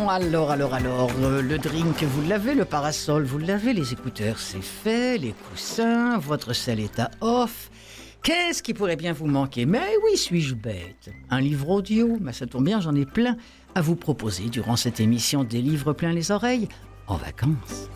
Le drink, vous l'avez, le parasol, vous l'avez, les écouteurs, c'est fait, les coussins, votre salle est à off. Qu'est-ce qui pourrait bien vous manquer? Mais oui, suis-je bête? Un livre audio, mais ça tombe bien, j'en ai plein à vous proposer durant cette émission des livres plein les oreilles, en vacances.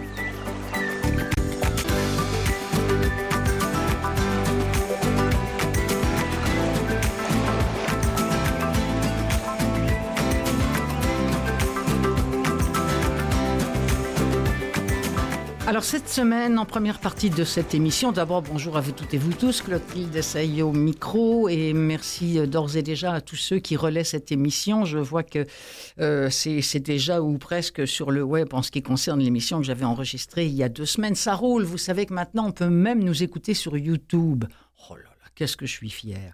Alors cette semaine, en première partie de cette émission, d'abord bonjour à vous toutes et vous tous, Clotilde Essaye au micro et merci d'ores et déjà à tous ceux qui relaient cette émission. Je vois que c'est déjà ou presque sur le web en ce qui concerne l'émission que j'avais enregistrée il y a 2 semaines. Ça roule, vous savez que maintenant on peut même nous écouter sur YouTube. Oh là là, qu'est-ce que je suis fier.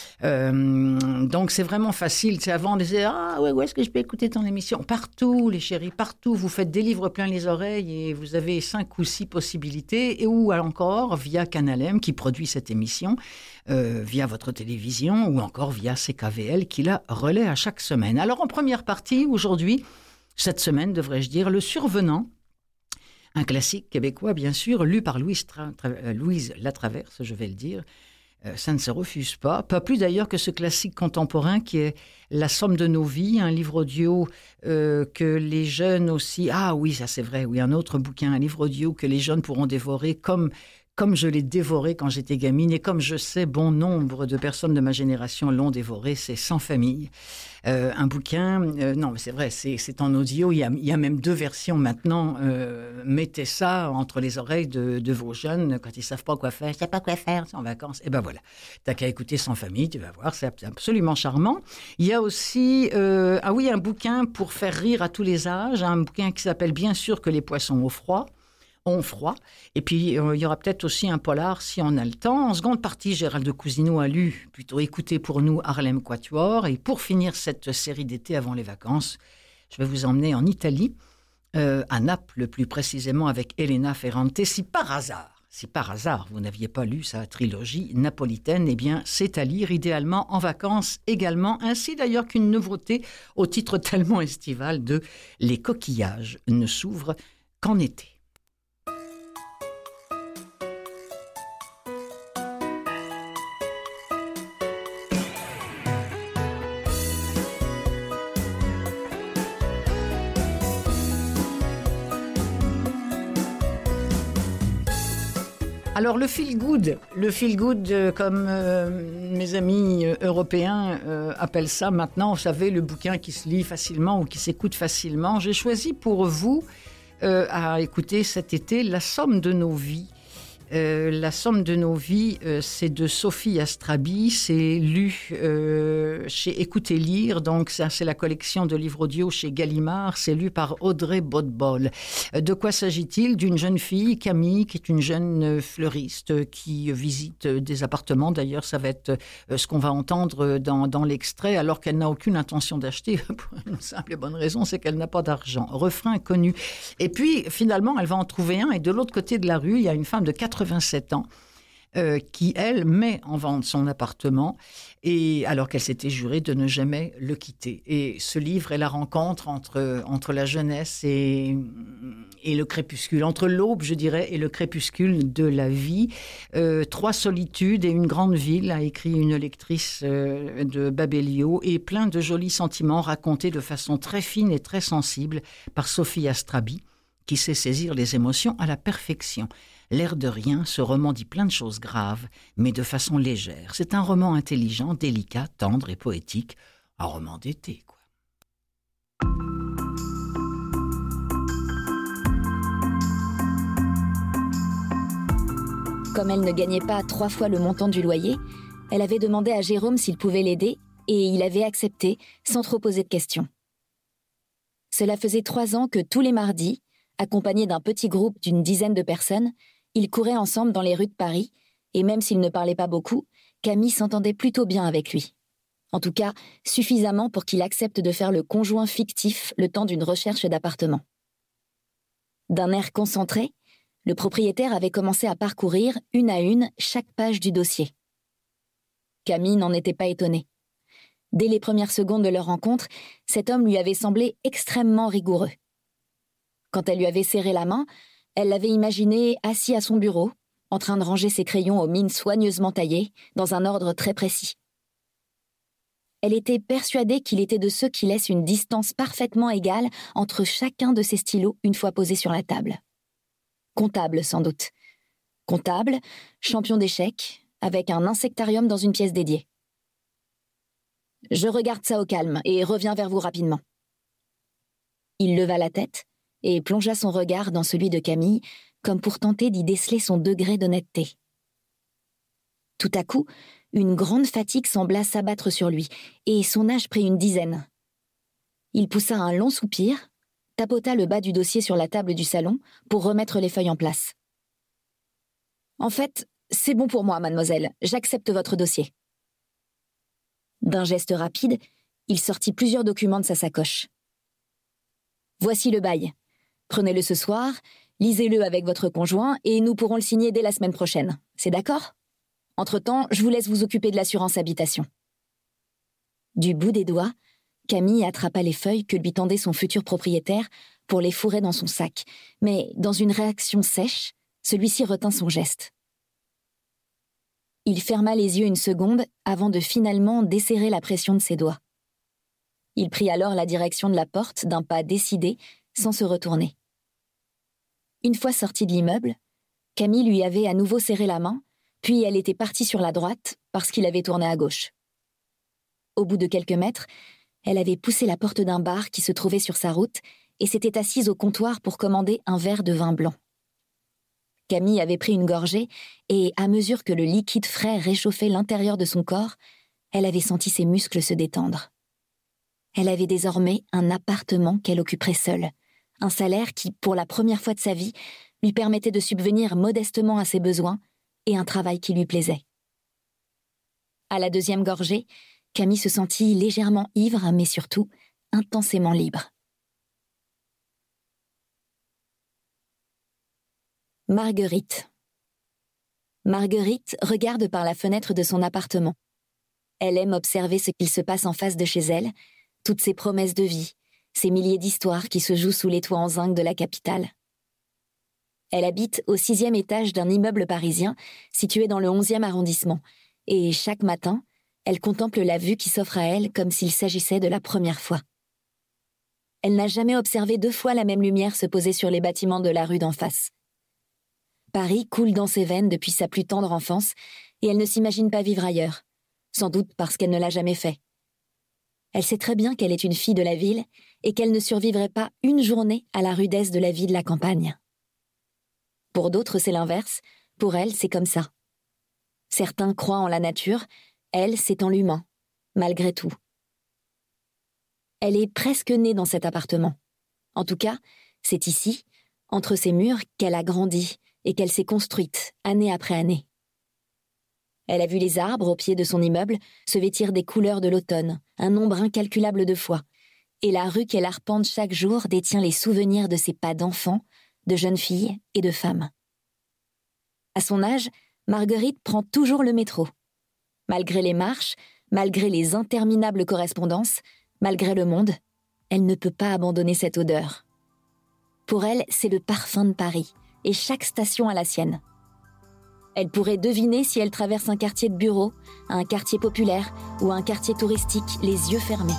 Donc c'est vraiment facile. C'est avant on disait où est-ce que je peux écouter ton émission? Partout les chéris, partout. Vous faites des livres plein les oreilles et vous avez 5 ou 6 possibilités. Et ou encore via Canal M qui produit cette émission, via votre télévision ou encore via CKVL qui la relaie à chaque semaine. Alors en première partie aujourd'hui, cette semaine devrais-je dire, Le Survenant. Un classique québécois bien sûr, lu par Louise Latraverse, je vais le dire. Ça ne se refuse pas plus d'ailleurs que ce classique contemporain qui est La somme de nos vies, un livre audio que les jeunes aussi... Ah oui, ça c'est vrai, oui, un autre bouquin, un livre audio que les jeunes pourront dévorer comme je l'ai dévoré quand j'étais gamine et comme je sais bon nombre de personnes de ma génération l'ont dévoré, c'est Sans famille. Un bouquin, non mais c'est vrai, c'est en audio, il y a même 2 versions maintenant. Mettez ça entre les oreilles de vos jeunes quand ils savent pas quoi faire, je sais pas quoi faire, c'est en vacances, et ben voilà, t'as qu'à écouter Sans famille, tu vas voir, c'est absolument charmant. Il y a aussi, un bouquin pour faire rire à tous les âges, un bouquin qui s'appelle Bien sûr que les poissons ont froid. Et puis, il y aura peut-être aussi un polar si on a le temps. En seconde partie, Gérald de Cousineau a lu, plutôt écouté pour nous, Harlem Quatuor. Et pour finir cette série d'été avant les vacances, je vais vous emmener en Italie, à Naples plus précisément, avec Elena Ferrante. Si par hasard, vous n'aviez pas lu sa trilogie napolitaine, eh bien, c'est à lire idéalement en vacances également, ainsi d'ailleurs qu'une nouveauté au titre tellement estival de Les coquillages ne s'ouvrent qu'en été. Alors le feel good, comme mes amis européens appellent ça maintenant, vous savez, le bouquin qui se lit facilement ou qui s'écoute facilement. J'ai choisi pour vous à écouter cet été La somme de nos vies. La somme de nos vies, c'est de Sophie Astrabi, c'est lu chez Écoutez Lire, donc ça c'est la collection de livres audio chez Gallimard, c'est lu par Audrey Bodbol. De quoi s'agit-il? D'une jeune fille, Camille, qui est une jeune fleuriste qui visite des appartements, d'ailleurs ça va être ce qu'on va entendre dans l'extrait, alors qu'elle n'a aucune intention d'acheter, pour une simple et bonne raison, c'est qu'elle n'a pas d'argent. Refrain connu. Et puis finalement elle va en trouver un, et de l'autre côté de la rue, il y a une femme de 87 ans qui, elle, met en vente son appartement et alors qu'elle s'était jurée de ne jamais le quitter. Et ce livre est la rencontre entre la jeunesse et le crépuscule, entre l'aube, je dirais, et le crépuscule de la vie. 3 solitudes et une grande ville, a écrit une lectrice de Babelio, et plein de jolis sentiments racontés de façon très fine et très sensible par Sophie Astrabi, qui sait saisir les émotions à la perfection. L'air de rien, ce roman dit plein de choses graves, mais de façon légère. C'est un roman intelligent, délicat, tendre et poétique. Un roman d'été, quoi. Comme elle ne gagnait pas 3 fois le montant du loyer, elle avait demandé à Jérôme s'il pouvait l'aider et il avait accepté sans trop poser de questions. Cela faisait 3 ans que tous les mardis, accompagné d'un petit groupe d'une dizaine de personnes, ils couraient ensemble dans les rues de Paris, et même s'ils ne parlaient pas beaucoup, Camille s'entendait plutôt bien avec lui. En tout cas, suffisamment pour qu'il accepte de faire le conjoint fictif le temps d'une recherche d'appartement. D'un air concentré, le propriétaire avait commencé à parcourir, une à une, chaque page du dossier. Camille n'en était pas étonnée. Dès les premières secondes de leur rencontre, cet homme lui avait semblé extrêmement rigoureux. Quand elle lui avait serré la main, elle l'avait imaginé assis à son bureau, en train de ranger ses crayons aux mines soigneusement taillées, dans un ordre très précis. Elle était persuadée qu'il était de ceux qui laissent une distance parfaitement égale entre chacun de ses stylos une fois posés sur la table. Comptable, sans doute. Comptable, champion d'échecs, avec un insectarium dans une pièce dédiée. « Je regarde ça au calme et reviens vers vous rapidement. » Il leva la tête et plongea son regard dans celui de Camille, comme pour tenter d'y déceler son degré d'honnêteté. Tout à coup, une grande fatigue sembla s'abattre sur lui, et son âge prit une dizaine. Il poussa un long soupir, tapota le bas du dossier sur la table du salon pour remettre les feuilles en place. « En fait, c'est bon pour moi, mademoiselle, j'accepte votre dossier. » D'un geste rapide, il sortit plusieurs documents de sa sacoche. « Voici le bail. Prenez-le ce soir, lisez-le avec votre conjoint et nous pourrons le signer dès la semaine prochaine. C'est d'accord ? Entre-temps, je vous laisse vous occuper de l'assurance habitation. » Du bout des doigts, Camille attrapa les feuilles que lui tendait son futur propriétaire pour les fourrer dans son sac, mais dans une réaction sèche, celui-ci retint son geste. Il ferma les yeux une seconde avant de finalement desserrer la pression de ses doigts. Il prit alors la direction de la porte d'un pas décidé, sans se retourner. Une fois sortie de l'immeuble, Camille lui avait à nouveau serré la main, puis elle était partie sur la droite parce qu'il avait tourné à gauche. Au bout de quelques mètres, elle avait poussé la porte d'un bar qui se trouvait sur sa route et s'était assise au comptoir pour commander un verre de vin blanc. Camille avait pris une gorgée et, à mesure que le liquide frais réchauffait l'intérieur de son corps, elle avait senti ses muscles se détendre. Elle avait désormais un appartement qu'elle occuperait seule, un salaire qui, pour la première fois de sa vie, lui permettait de subvenir modestement à ses besoins et un travail qui lui plaisait. À la deuxième gorgée, Camille se sentit légèrement ivre, mais surtout intensément libre. Marguerite. Marguerite regarde par la fenêtre de son appartement. Elle aime observer ce qu'il se passe en face de chez elle, toutes ces promesses de vie, ces milliers d'histoires qui se jouent sous les toits en zinc de la capitale. Elle habite au 6e étage d'un immeuble parisien situé dans le 11e arrondissement, et chaque matin, elle contemple la vue qui s'offre à elle comme s'il s'agissait de la première fois. Elle n'a jamais observé 2 fois la même lumière se poser sur les bâtiments de la rue d'en face. Paris coule dans ses veines depuis sa plus tendre enfance et elle ne s'imagine pas vivre ailleurs, sans doute parce qu'elle ne l'a jamais fait. Elle sait très bien qu'elle est une fille de la ville et qu'elle ne survivrait pas une journée à la rudesse de la vie de la campagne. Pour d'autres, c'est l'inverse. Pour elle, c'est comme ça. Certains croient en la nature, elle, c'est en l'humain, malgré tout. Elle est presque née dans cet appartement. En tout cas, c'est ici, entre ces murs, qu'elle a grandi et qu'elle s'est construite, année après année. Elle a vu les arbres au pied de son immeuble se vêtir des couleurs de l'automne, un nombre incalculable de fois, et la rue qu'elle arpente chaque jour détient les souvenirs de ses pas d'enfant, de jeune fille et de femme. À son âge, Marguerite prend toujours le métro. Malgré les marches, malgré les interminables correspondances, malgré le monde, elle ne peut pas abandonner cette odeur. Pour elle, c'est le parfum de Paris, et chaque station a la sienne. Elle pourrait deviner si elle traverse un quartier de bureau, un quartier populaire ou un quartier touristique, les yeux fermés.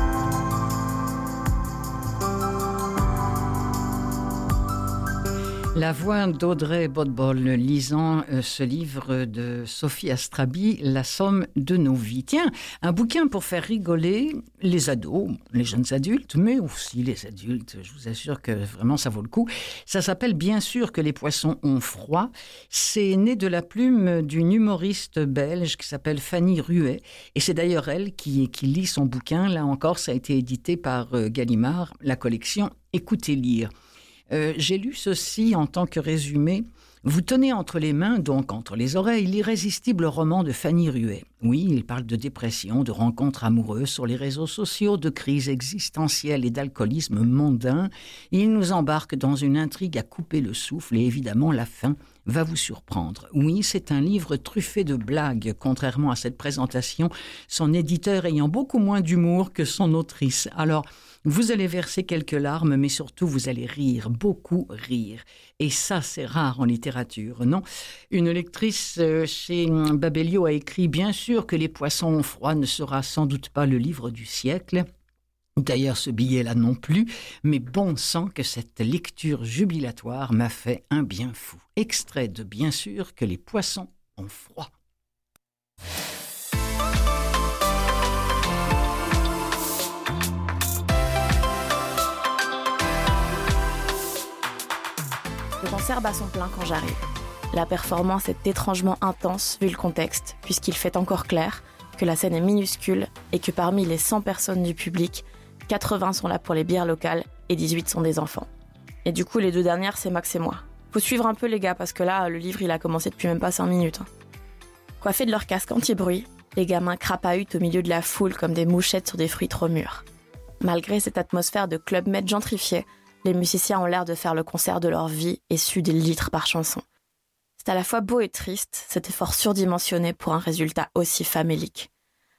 La voix d'Audrey Bodbol lisant ce livre de Sophie Astrabi, La somme de nos vies. Tiens, un bouquin pour faire rigoler les ados, les jeunes adultes, mais aussi les adultes. Je vous assure que vraiment ça vaut le coup. Ça s'appelle Bien sûr que les poissons ont froid. C'est né de la plume d'une humoriste belge qui s'appelle Fanny Ruet. Et c'est d'ailleurs elle qui lit son bouquin. Là encore, ça a été édité par Gallimard, la collection Écoutez lire. J'ai lu ceci en tant que résumé. Vous tenez entre les mains, donc entre les oreilles, l'irrésistible roman de Fanny Ruet. Oui, il parle de dépression, de rencontres amoureuses sur les réseaux sociaux, de crises existentielles et d'alcoolisme mondain. Il nous embarque dans une intrigue à couper le souffle et évidemment la fin va vous surprendre. Oui, c'est un livre truffé de blagues, contrairement à cette présentation, son éditeur ayant beaucoup moins d'humour que son autrice. Alors, vous allez verser quelques larmes, mais surtout vous allez rire, beaucoup rire. Et ça, c'est rare en littérature, non ? Une lectrice chez Babelio a écrit « Bien sûr que Les poissons ont froid ne sera sans doute pas le livre du siècle ». D'ailleurs, ce billet-là non plus, mais bon sang que cette lecture jubilatoire m'a fait un bien fou. Extrait de « Bien sûr que les poissons ont froid ». Le concert bat son plein quand j'arrive. La performance est étrangement intense vu le contexte, puisqu'il fait encore clair que la scène est minuscule et que parmi les 100 personnes du public, 80 sont là pour les bières locales et 18 sont des enfants. Et du coup, les 2 dernières, c'est Max et moi. Faut suivre un peu les gars, parce que là, le livre, il a commencé depuis même pas 5 minutes. Coiffés de leur casque anti-bruit, les gamins crapahutent au milieu de la foule comme des mouchettes sur des fruits trop mûrs. Malgré cette atmosphère de Club Med gentrifié, les musiciens ont l'air de faire le concert de leur vie et suent des litres par chanson. C'est à la fois beau et triste, cet effort surdimensionné pour un résultat aussi famélique.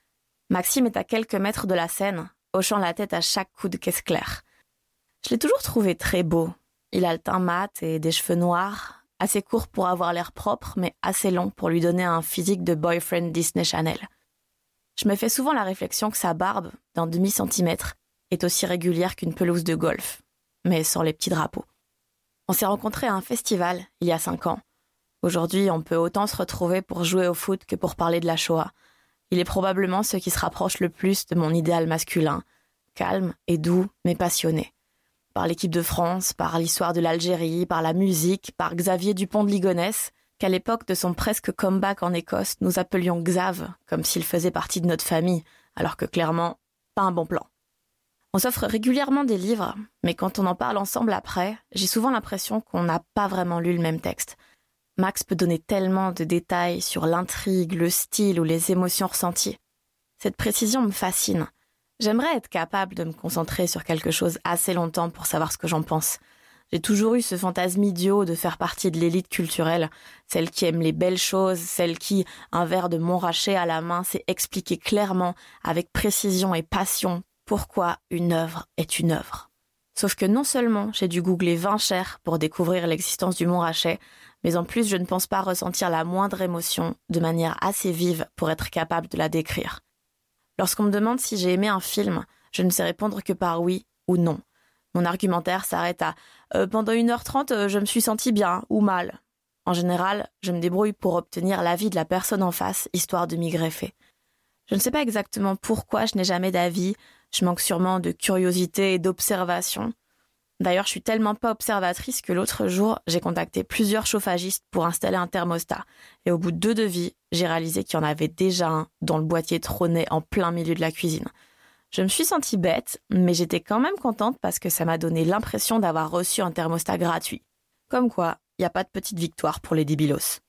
Maxime est à quelques mètres de la scène, hochant la tête à chaque coup de caisse claire. Je l'ai toujours trouvé très beau. Il a le teint mat et des cheveux noirs, assez courts pour avoir l'air propre, mais assez longs pour lui donner un physique de boyfriend Disney Channel. Je me fais souvent la réflexion que sa barbe, d'un demi-centimètre, est aussi régulière qu'une pelouse de golf, mais sans les petits drapeaux. On s'est rencontrés à un festival, il y a 5 ans. Aujourd'hui, on peut autant se retrouver pour jouer au foot que pour parler de la Shoah. Il est probablement ce qui se rapproche le plus de mon idéal masculin, calme et doux, mais passionné. Par l'équipe de France, par l'histoire de l'Algérie, par la musique, par Xavier Dupont de Ligonnès, qu'à l'époque de son presque comeback en Écosse, nous appelions Xav, comme s'il faisait partie de notre famille, alors que clairement, pas un bon plan. On s'offre régulièrement des livres, mais quand on en parle ensemble après, j'ai souvent l'impression qu'on n'a pas vraiment lu le même texte. Max peut donner tellement de détails sur l'intrigue, le style ou les émotions ressenties. Cette précision me fascine. J'aimerais être capable de me concentrer sur quelque chose assez longtemps pour savoir ce que j'en pense. J'ai toujours eu ce fantasme idiot de faire partie de l'élite culturelle, celle qui aime les belles choses, celle qui, un verre de Montrachet à la main, sait expliquer clairement, avec précision et passion, pourquoi une œuvre est une œuvre. Sauf que non seulement j'ai dû googler vin cher pour découvrir l'existence du Montrachet, mais en plus je ne pense pas ressentir la moindre émotion de manière assez vive pour être capable de la décrire. Lorsqu'on me demande si j'ai aimé un film, je ne sais répondre que par oui ou non. Mon argumentaire s'arrête à « pendant 1h30, je me suis senti bien ou mal ». En général, je me débrouille pour obtenir l'avis de la personne en face, histoire de m'y greffer. Je ne sais pas exactement pourquoi je n'ai jamais d'avis, je manque sûrement de curiosité et d'observation. D'ailleurs, je suis tellement pas observatrice que l'autre jour, j'ai contacté plusieurs chauffagistes pour installer un thermostat. Et au bout de 2 devis, j'ai réalisé qu'il y en avait déjà un dont le boîtier trônait en plein milieu de la cuisine. Je me suis sentie bête, mais j'étais quand même contente parce que ça m'a donné l'impression d'avoir reçu un thermostat gratuit. Comme quoi, il n'y a pas de petite victoire pour les débilos.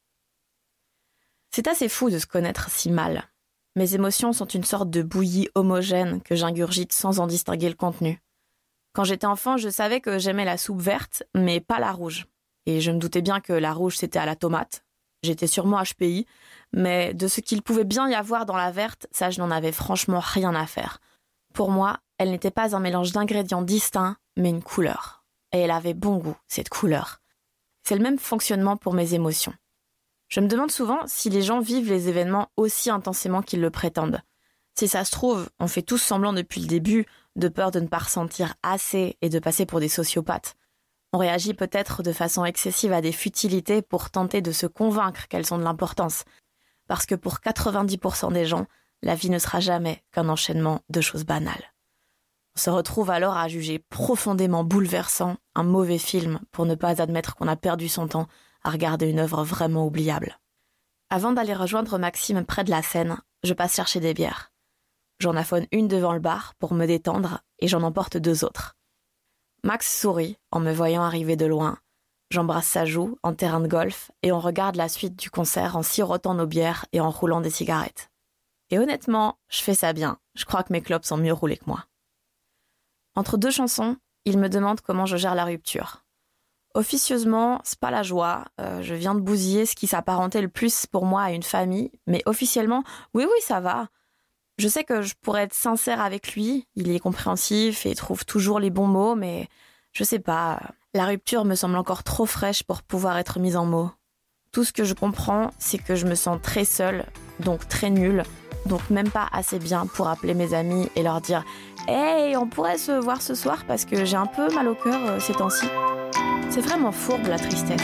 C'est assez fou de se connaître si mal. Mes émotions sont une sorte de bouillie homogène que j'ingurgite sans en distinguer le contenu. Quand j'étais enfant, je savais que j'aimais la soupe verte, mais pas la rouge. Et je me doutais bien que la rouge, c'était à la tomate. J'étais sûrement HPI, mais de ce qu'il pouvait bien y avoir dans la verte, ça, je n'en avais franchement rien à faire. Pour moi, elle n'était pas un mélange d'ingrédients distincts, mais une couleur. Et elle avait bon goût, cette couleur. C'est le même fonctionnement pour mes émotions. Je me demande souvent si les gens vivent les événements aussi intensément qu'ils le prétendent. Si ça se trouve, on fait tous semblant depuis le début, de peur de ne pas ressentir assez et de passer pour des sociopathes. On réagit peut-être de façon excessive à des futilités pour tenter de se convaincre qu'elles ont de l'importance. Parce que pour 90% des gens, la vie ne sera jamais qu'un enchaînement de choses banales. On se retrouve alors à juger profondément bouleversant un mauvais film pour ne pas admettre qu'on a perdu son temps à regarder une œuvre vraiment oubliable. Avant d'aller rejoindre Maxime près de la scène, je passe chercher des bières. J'en affonne une devant le bar pour me détendre et j'en emporte 2 autres. Max sourit en me voyant arriver de loin. J'embrasse sa joue en terrain de golf et on regarde la suite du concert en sirotant nos bières et en roulant des cigarettes. Et honnêtement, je fais ça bien. Je crois que mes clopes sont mieux roulées que moi. Entre 2 chansons, il me demande comment je gère la rupture. Officieusement, c'est pas la joie. Je viens de bousiller ce qui s'apparentait le plus pour moi à une famille. Mais officiellement, oui, ça va. Je sais que je pourrais être sincère avec lui. Il est compréhensif et trouve toujours les bons mots, mais je sais pas. La rupture me semble encore trop fraîche pour pouvoir être mise en mots. Tout ce que je comprends, c'est que je me sens très seule, donc très nulle, donc même pas assez bien pour appeler mes amis et leur dire « Hey, on pourrait se voir ce soir parce que j'ai un peu mal au cœur ces temps-ci. » C'est vraiment fourbe la tristesse.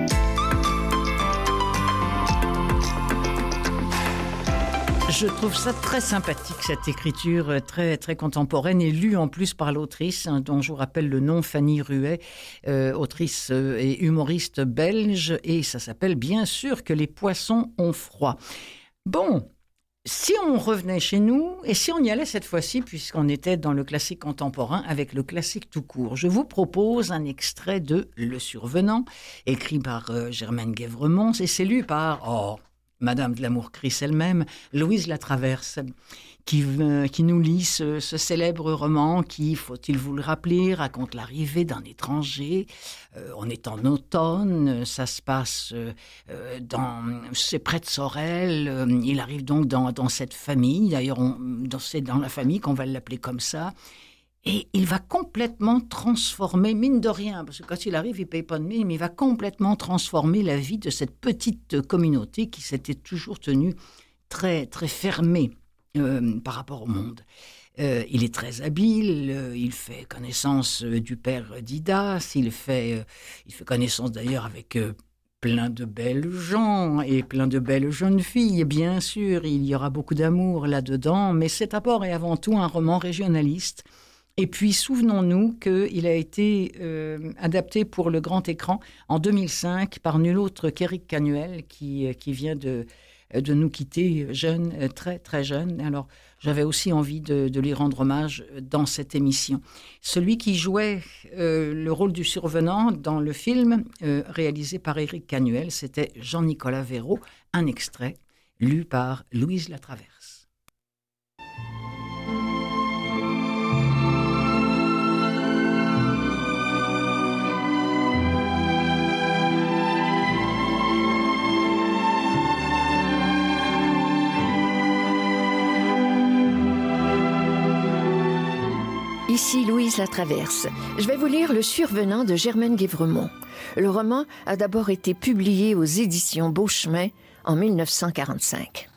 Je trouve ça très sympathique, cette écriture très, très contemporaine et lue en plus par l'autrice, dont je vous rappelle le nom, Fanny Ruet, autrice et humoriste belge, et ça s'appelle bien sûr que les poissons ont froid. Bon, si on revenait chez nous, et si on y allait cette fois-ci, puisqu'on était dans le classique contemporain avec le classique tout court, je vous propose un extrait de Le Survenant, écrit par Germaine Guèvremont, et c'est lu par... Madame de l'Amour Chris elle-même, Louise Latraverse, qui nous lit ce célèbre roman qui, faut-il vous le rappeler, raconte l'arrivée d'un étranger. On est en automne, ça se passe c'est près de Sorel. Il arrive donc dans cette famille, d'ailleurs c'est dans la famille qu'on va l'appeler comme ça. Et il va complètement transformer, mine de rien, parce que quand il arrive, il ne paye pas de mine, mais il va complètement transformer la vie de cette petite communauté qui s'était toujours tenue très, très fermée par rapport au monde. Il est très habile, il fait connaissance du père d'Idas, il fait connaissance d'ailleurs avec plein de belles gens et plein de belles jeunes filles. Bien sûr, il y aura beaucoup d'amour là-dedans, mais c'est d'abord et avant tout un roman régionaliste. Et puis, souvenons-nous qu'il a été adapté pour le grand écran en 2005 par nul autre qu'Éric Canuel, qui vient de nous quitter jeune, très, très jeune. Alors, j'avais aussi envie de lui rendre hommage dans cette émission. Celui qui jouait le rôle du survenant dans le film réalisé par Éric Canuel, c'était Jean-Nicolas Véraud, un extrait lu par Louise Latraverse. Ici Louise Latraverse. Je vais vous lire Le Survenant de Germaine Guèvremont. Le roman a d'abord été publié aux éditions Beauchemin en 1945.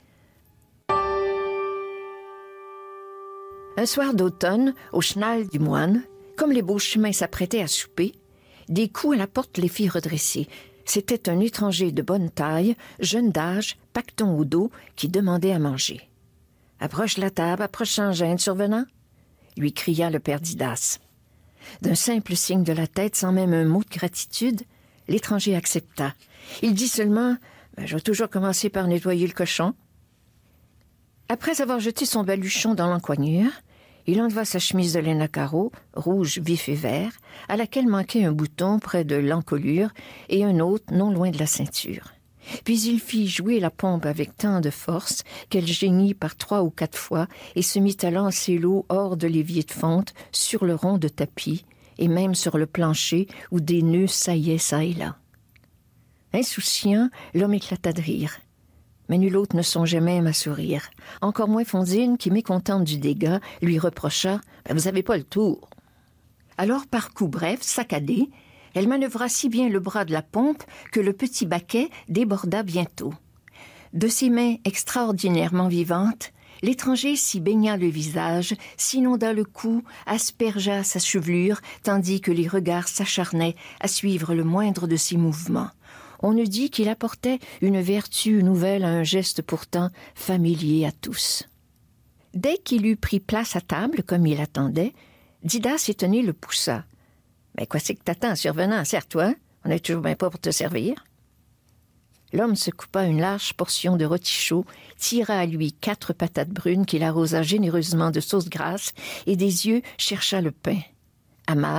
Un soir d'automne, au chenal du Moine, comme les Beauchemins s'apprêtaient à souper, des coups à la porte les firent redresser. C'était un étranger de bonne taille, jeune d'âge, pacton au dos, qui demandait à manger. « Approche la table, approche sans gêne, survenant !» lui cria le père d'Idas. D'un simple signe de la tête, sans même un mot de gratitude, l'étranger accepta. Il dit seulement « Je vais toujours commencer par nettoyer le cochon. » Après avoir jeté son baluchon dans l'encoignure, il enleva sa chemise de laine à carreaux, rouge vif et vert, à laquelle manquait un bouton près de l'encolure et un autre non loin de la ceinture. Puis il fit jouer la pompe avec tant de force qu'elle geignit par 3 ou 4 fois et se mit à lancer l'eau hors de l'évier de fonte, sur le rond de tapis et même sur le plancher où des nœuds saillaient çà et là. Insouciant, l'homme éclata de rire. Mais nul autre ne songeait même à sourire. Encore moins Fondine, qui, mécontente du dégât, lui reprocha « Vous n'avez pas le tour ». Alors, par coup bref, saccadé, elle manœuvra si bien le bras de la pompe que le petit baquet déborda bientôt. De ses mains extraordinairement vivantes, l'étranger s'y baigna le visage, s'inonda le cou, aspergea sa chevelure, tandis que les regards s'acharnaient à suivre le moindre de ses mouvements. On eût dit qu'il apportait une vertu nouvelle à un geste pourtant familier à tous. Dès qu'il eut pris place à table, comme il attendait, Didas étonné le poussa. « Mais quoi c'est que t'attends, survenant? Serre-toi, on n'est toujours bien pas pour te servir. » L'homme se coupa une large portion de rôti chaud, tira à lui 4 patates brunes qu'il arrosa généreusement de sauce grasse et des yeux chercha le pain. Amable,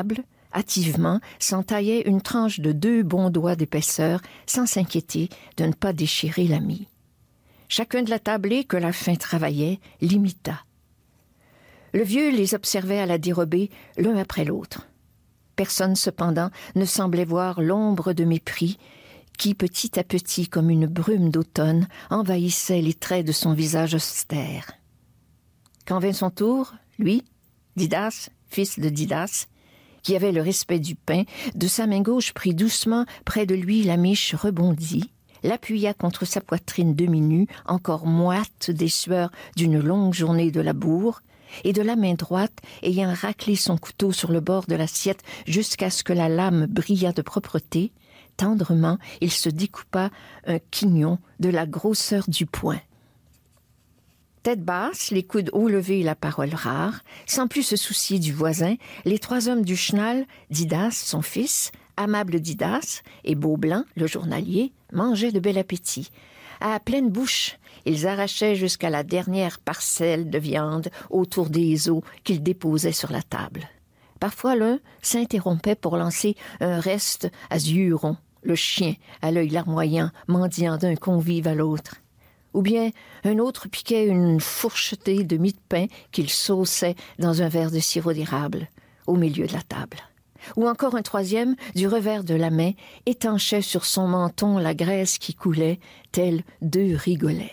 hâtivement, s'entaillait une tranche de 2 bons doigts d'épaisseur, sans s'inquiéter de ne pas déchirer la mie. Chacun de la tablée que la faim travaillait l'imita. Le vieux les observait à la dérobée, l'un après l'autre. Personne, cependant, ne semblait voir l'ombre de mépris qui, petit à petit, comme une brume d'automne, envahissait les traits de son visage austère. Quand vint son tour, lui, Didas, fils de Didas, qui avait le respect du pain, de sa main gauche prit doucement près de lui la miche rebondie, l'appuya contre sa poitrine demi-nue, encore moite des sueurs d'une longue journée de labour, et de la main droite, ayant raclé son couteau sur le bord de l'assiette jusqu'à ce que la lame brillât de propreté, tendrement, il se découpa un quignon de la grosseur du poing. Tête basse, les coudes hauts levés et la parole rare, sans plus se soucier du voisin, les 3 hommes du chenal, Didas, son fils, Amable Didas, et Beaublanc, le journalier, mangeaient de bel appétit. À pleine bouche, ils arrachaient jusqu'à la dernière parcelle de viande autour des os qu'ils déposaient sur la table. Parfois l'un s'interrompait pour lancer un reste à yeux ronds, le chien à l'œil larmoyant, mendiant d'un convive à l'autre. Ou bien un autre piquait une fourchetée de mie de pain qu'il sauçait dans un verre de sirop d'érable, au milieu de la table. Ou encore un troisième, du revers de la main, étanchait sur son menton la graisse qui coulait, tels 2 rigolets.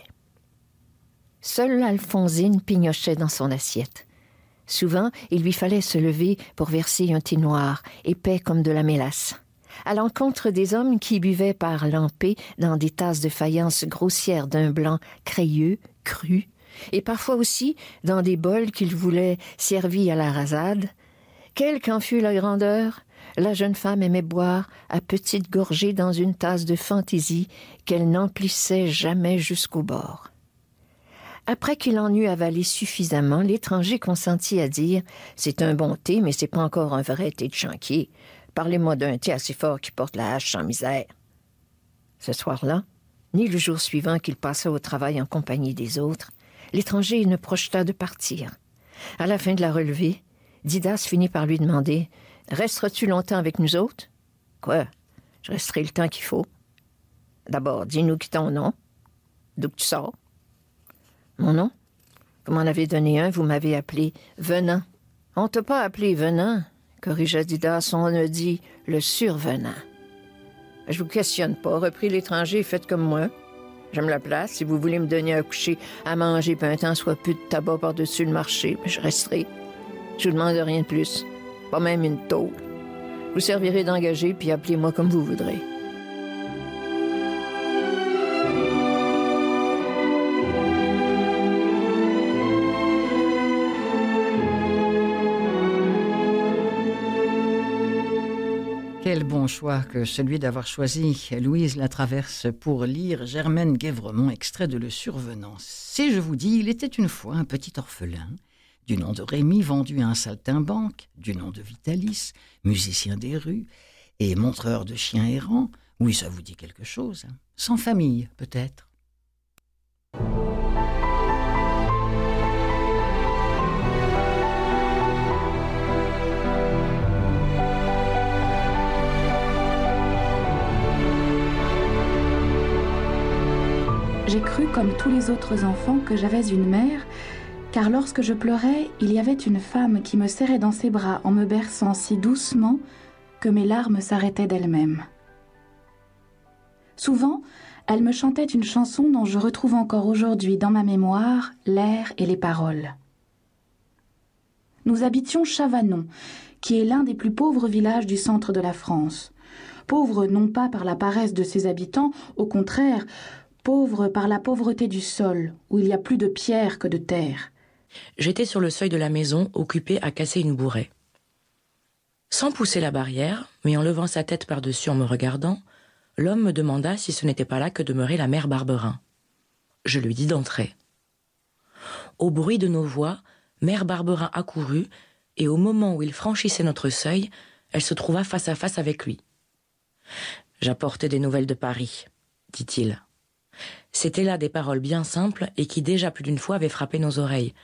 Seule Alphonsine pignochait dans son assiette. Souvent, il lui fallait se lever pour verser un thé noir, épais comme de la mélasse. À l'encontre des hommes qui buvaient par lampées dans des tasses de faïence grossières d'un blanc crayeux, cru, et parfois aussi dans des bols qu'ils voulaient servis à la rasade, quelle qu'en fût la grandeur, la jeune femme aimait boire à petites gorgées dans une tasse de fantaisie qu'elle n'emplissait jamais jusqu'au bord. Après qu'il en eut avalé suffisamment, l'étranger consentit à dire « C'est un bon thé, mais c'est pas encore un vrai thé de chanquier. Parlez-moi d'un thé assez fort qui porte la hache sans misère. » Ce soir-là, ni le jour suivant qu'il passa au travail en compagnie des autres, l'étranger ne projeta de partir. À la fin de la relevée, Didas finit par lui demander « Resteras-tu longtemps avec nous autres? »« Quoi? Je resterai le temps qu'il faut. »« D'abord, dis-nous qui ton nom. D'où que tu sors? »« Mon nom? Vous m'en avez donné un, vous m'avez appelé Venant. »« On t'a pas appelé Venant, corrigea Didas, on a dit le survenant. »« Je vous questionne pas, reprit l'étranger, faites comme moi. J'aime la place, si vous voulez me donner à coucher, à manger, puis un temps soit plus de tabac par-dessus le marché, mais je resterai. Je vous demande rien de plus, pas même une tôle. Vous servirez d'engager, puis appelez-moi comme vous voudrez. Quel bon choix que celui d'avoir choisi Louise Latraverse pour lire Germaine Guévremont, extrait de Le Survenant. Si je vous dis, il était une fois un petit orphelin, du nom de Rémy, vendu à un saltimbanque, du nom de Vitalis, musicien des rues et montreur de chiens errants. Oui, ça vous dit quelque chose. Sans famille, peut-être. J'ai cru, comme tous les autres enfants, que j'avais une mère, car lorsque je pleurais, il y avait une femme qui me serrait dans ses bras en me berçant si doucement que mes larmes s'arrêtaient d'elles-mêmes. Souvent, elle me chantait une chanson dont je retrouve encore aujourd'hui dans ma mémoire l'air et les paroles. Nous habitions Chavanon, qui est l'un des plus pauvres villages du centre de la France. Pauvre non pas par la paresse de ses habitants, au contraire, pauvre par la pauvreté du sol, où il y a plus de pierre que de terre. J'étais sur le seuil de la maison, occupé à casser une bourraie. Sans pousser la barrière, mais en levant sa tête par-dessus en me regardant, l'homme me demanda si ce n'était pas là que demeurait la mère Barberin. Je lui dis d'entrer. Au bruit de nos voix, mère Barberin accourut, et au moment où il franchissait notre seuil, elle se trouva face à face avec lui. « J'apportais des nouvelles de Paris, » dit-il. C'étaient là des paroles bien simples et qui déjà plus d'une fois avaient frappé nos oreilles,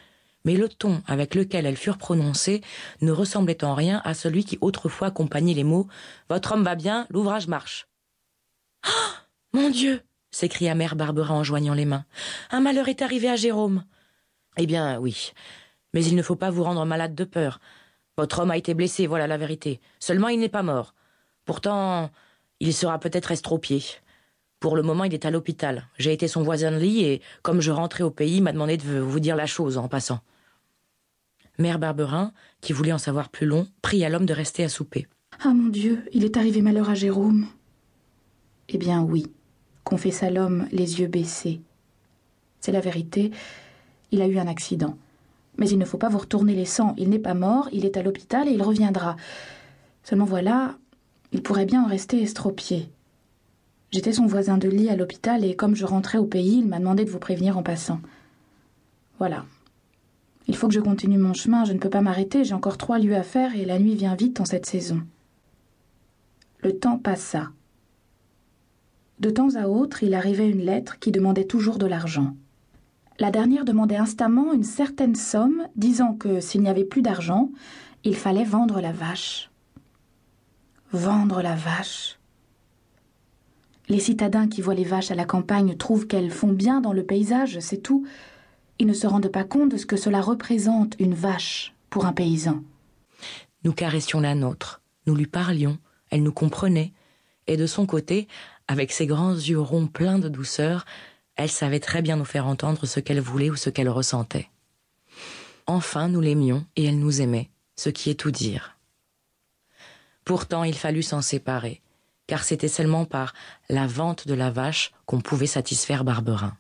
mais le ton avec lequel elles furent prononcées ne ressemblait en rien à celui qui autrefois accompagnait les mots « Votre homme va bien, l'ouvrage marche ». « Ah, mon Dieu !» s'écria mère Barberin en joignant les mains. « Un malheur est arrivé à Jérôme. » « Eh bien, oui, mais il ne faut pas vous rendre malade de peur. Votre homme a été blessé, voilà la vérité. Seulement, il n'est pas mort. Pourtant, il sera peut-être estropié. Pour le moment, il est à l'hôpital. J'ai été son voisin de lit et, comme je rentrais au pays, il m'a demandé de vous dire la chose en passant. » Mère Barberin, qui voulait en savoir plus long, pria l'homme de rester à souper. « Ah mon Dieu, il est arrivé malheur à Jérôme. » « Eh bien oui, confessa l'homme, les yeux baissés. C'est la vérité, il a eu un accident. Mais il ne faut pas vous retourner les sangs, il n'est pas mort, il est à l'hôpital et il reviendra. Seulement voilà, il pourrait bien en rester estropié. J'étais son voisin de lit à l'hôpital et comme je rentrais au pays, il m'a demandé de vous prévenir en passant. Voilà. Il faut que je continue mon chemin, je ne peux pas m'arrêter, j'ai encore 3 lieues à faire et la nuit vient vite en cette saison. » Le temps passa. De temps à autre, il arrivait une lettre qui demandait toujours de l'argent. La dernière demandait instamment une certaine somme, disant que s'il n'y avait plus d'argent, il fallait vendre la vache. Vendre la vache. Les citadins qui voient les vaches à la campagne trouvent qu'elles font bien dans le paysage, c'est tout. Ils ne se rendent pas compte de ce que cela représente, une vache, pour un paysan. Nous caressions la nôtre, nous lui parlions, elle nous comprenait, et de son côté, avec ses grands yeux ronds pleins de douceur, elle savait très bien nous faire entendre ce qu'elle voulait ou ce qu'elle ressentait. Enfin, nous l'aimions et elle nous aimait, ce qui est tout dire. Pourtant, il fallut s'en séparer, car c'était seulement par la vente de la vache qu'on pouvait satisfaire Barberin.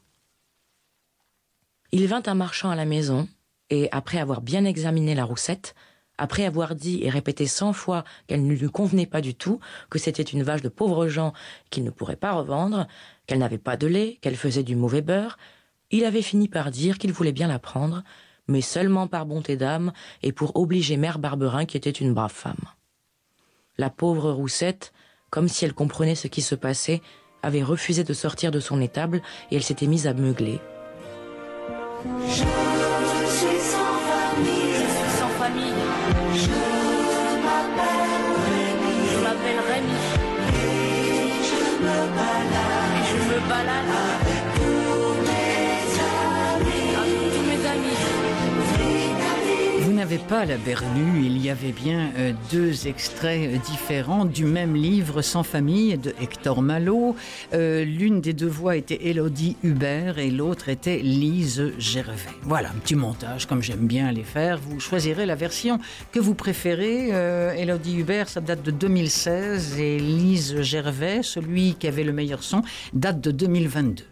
Il vint un marchand à la maison, et après avoir bien examiné la roussette, après avoir dit et répété 100 fois qu'elle ne lui convenait pas du tout, que c'était une vache de pauvres gens qu'il ne pourrait pas revendre, qu'elle n'avait pas de lait, qu'elle faisait du mauvais beurre, il avait fini par dire qu'il voulait bien la prendre, mais seulement par bonté d'âme et pour obliger mère Barberin qui était une brave femme. La pauvre roussette, comme si elle comprenait ce qui se passait, avait refusé de sortir de son étable et elle s'était mise à meugler. Je suis sans famille. Je suis sans famille. Je m'appelle Rémi. Et je me balade avec tous mes amis. Vous n'avez pas la berlue, il y avait bien 2 extraits différents du même livre Sans famille de Hector Malot. L'une des 2 voix était Élodie Hubert et l'autre était Lise Gervais. Voilà, un petit montage comme j'aime bien les faire. Vous choisirez la version que vous préférez. Élodie Hubert, ça date de 2016 et Lise Gervais, celui qui avait le meilleur son, date de 2022.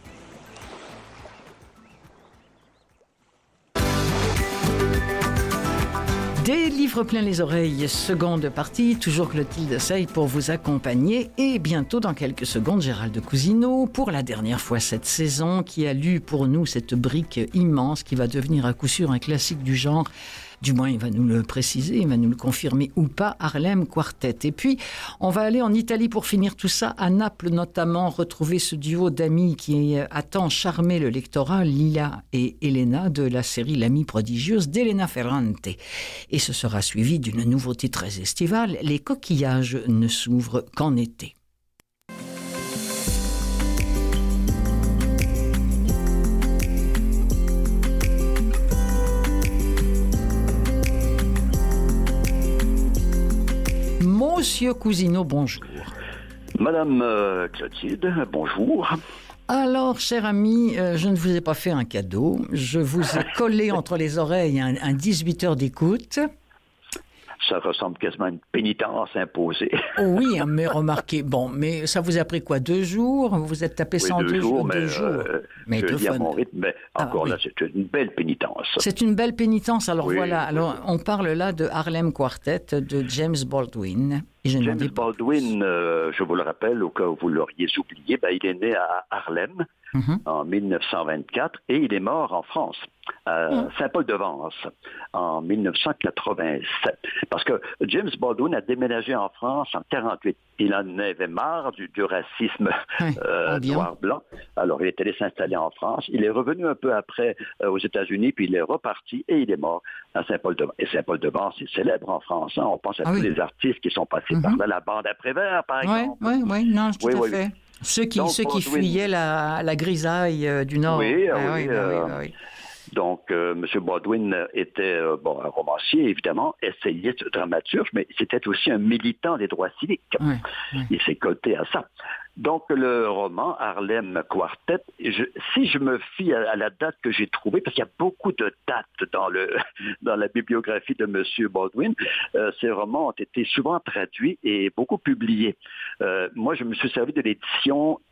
Des livres plein les oreilles, seconde partie, toujours Clotilde Sey pour vous accompagner et bientôt dans quelques secondes Gérald Cousineau pour la dernière fois cette saison qui a lu pour nous cette brique immense qui va devenir à coup sûr un classique du genre. Du moins, il va nous le préciser, il va nous le confirmer ou pas, Harlem Quartet. Et puis, on va aller en Italie pour finir tout ça, à Naples notamment, retrouver ce duo d'amis qui a tant charmé le lectorat, Lila et Elena, de la série L'amie prodigieuse d'Elena Ferrante. Et ce sera suivi d'une nouveauté très estivale, les coquillages ne s'ouvrent qu'en été. Monsieur Cousineau, bonjour. Madame Clotilde, bonjour. Alors, cher ami, je ne vous ai pas fait un cadeau. Je vous ai collé entre les oreilles un 18 heures d'écoute. Ça ressemble quasiment à une pénitence imposée. Oh oui, mais remarquez, bon, mais ça vous a pris quoi, 2 jours? Vous vous êtes tapé oui, 2 jours, mais 2 jours. Mais je lis à mon rythme, mais encore oui. Là, c'est une belle pénitence. C'est une belle pénitence. Alors oui, voilà, oui. alors on parle là de Harlem Quartet de James Baldwin. James Baldwin, je vous le rappelle, au cas où vous l'auriez oublié, il est né à Harlem en 1924 et il est mort en France, à Saint-Paul-de-Vence, en 1987. Parce que James Baldwin a déménagé en France en 1948. il en avait marre du racisme noir-blanc. Alors, il est allé s'installer en France. Il est revenu un peu après aux États-Unis, puis il est reparti et il est mort à Saint-Paul-de-Vence. Et Saint-Paul-de-Vence, c'est célèbre en France. Hein. On pense à tous les artistes qui sont passés par là, la bande à Prévert, par exemple. Oui, non, tout à fait. Ceux qui fuyaient la grisaille du Nord. Oui. Donc, M. Baldwin était un romancier, évidemment, essayiste, dramaturge, mais c'était aussi un militant des droits civiques. Il s'est coté à ça. Donc, le roman Harlem Quartet, si je me fie à la date que j'ai trouvée, parce qu'il y a beaucoup de dates dans la bibliographie de M. Baldwin, ces romans ont été souvent traduits et beaucoup publiés. Moi, je me suis servi de l'édition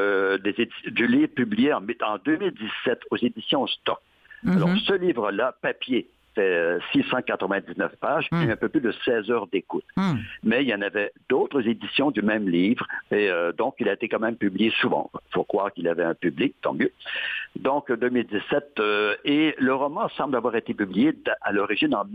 du livre publié en 2017 aux éditions Stock. Alors, ce livre-là, papier, fait 699 pages et un peu plus de 16 heures d'écoute. Mais il y en avait d'autres éditions du même livre et donc il a été quand même publié souvent. Il faut croire qu'il avait un public, tant mieux. Donc, 2017, et le roman semble avoir été publié à l'origine en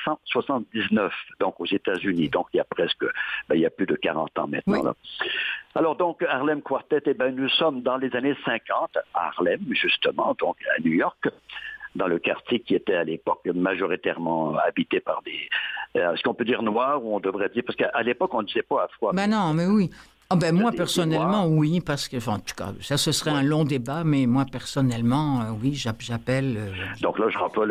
1979, donc aux États-Unis. Donc, il y a plus de 40 ans maintenant. Là. Alors donc, Harlem Quartet, nous sommes dans les années 50, à Harlem, justement, donc à New York, dans le quartier qui était à l'époque majoritairement habité par des... est-ce qu'on peut dire noirs ou on devrait dire... Parce qu'à l'époque, on ne disait pas afro. Non, mais oui. Moi, personnellement, oui, parce que, en tout cas, ça, ce serait un long débat, mais moi, personnellement, oui, j'appelle... Donc là, je rappelle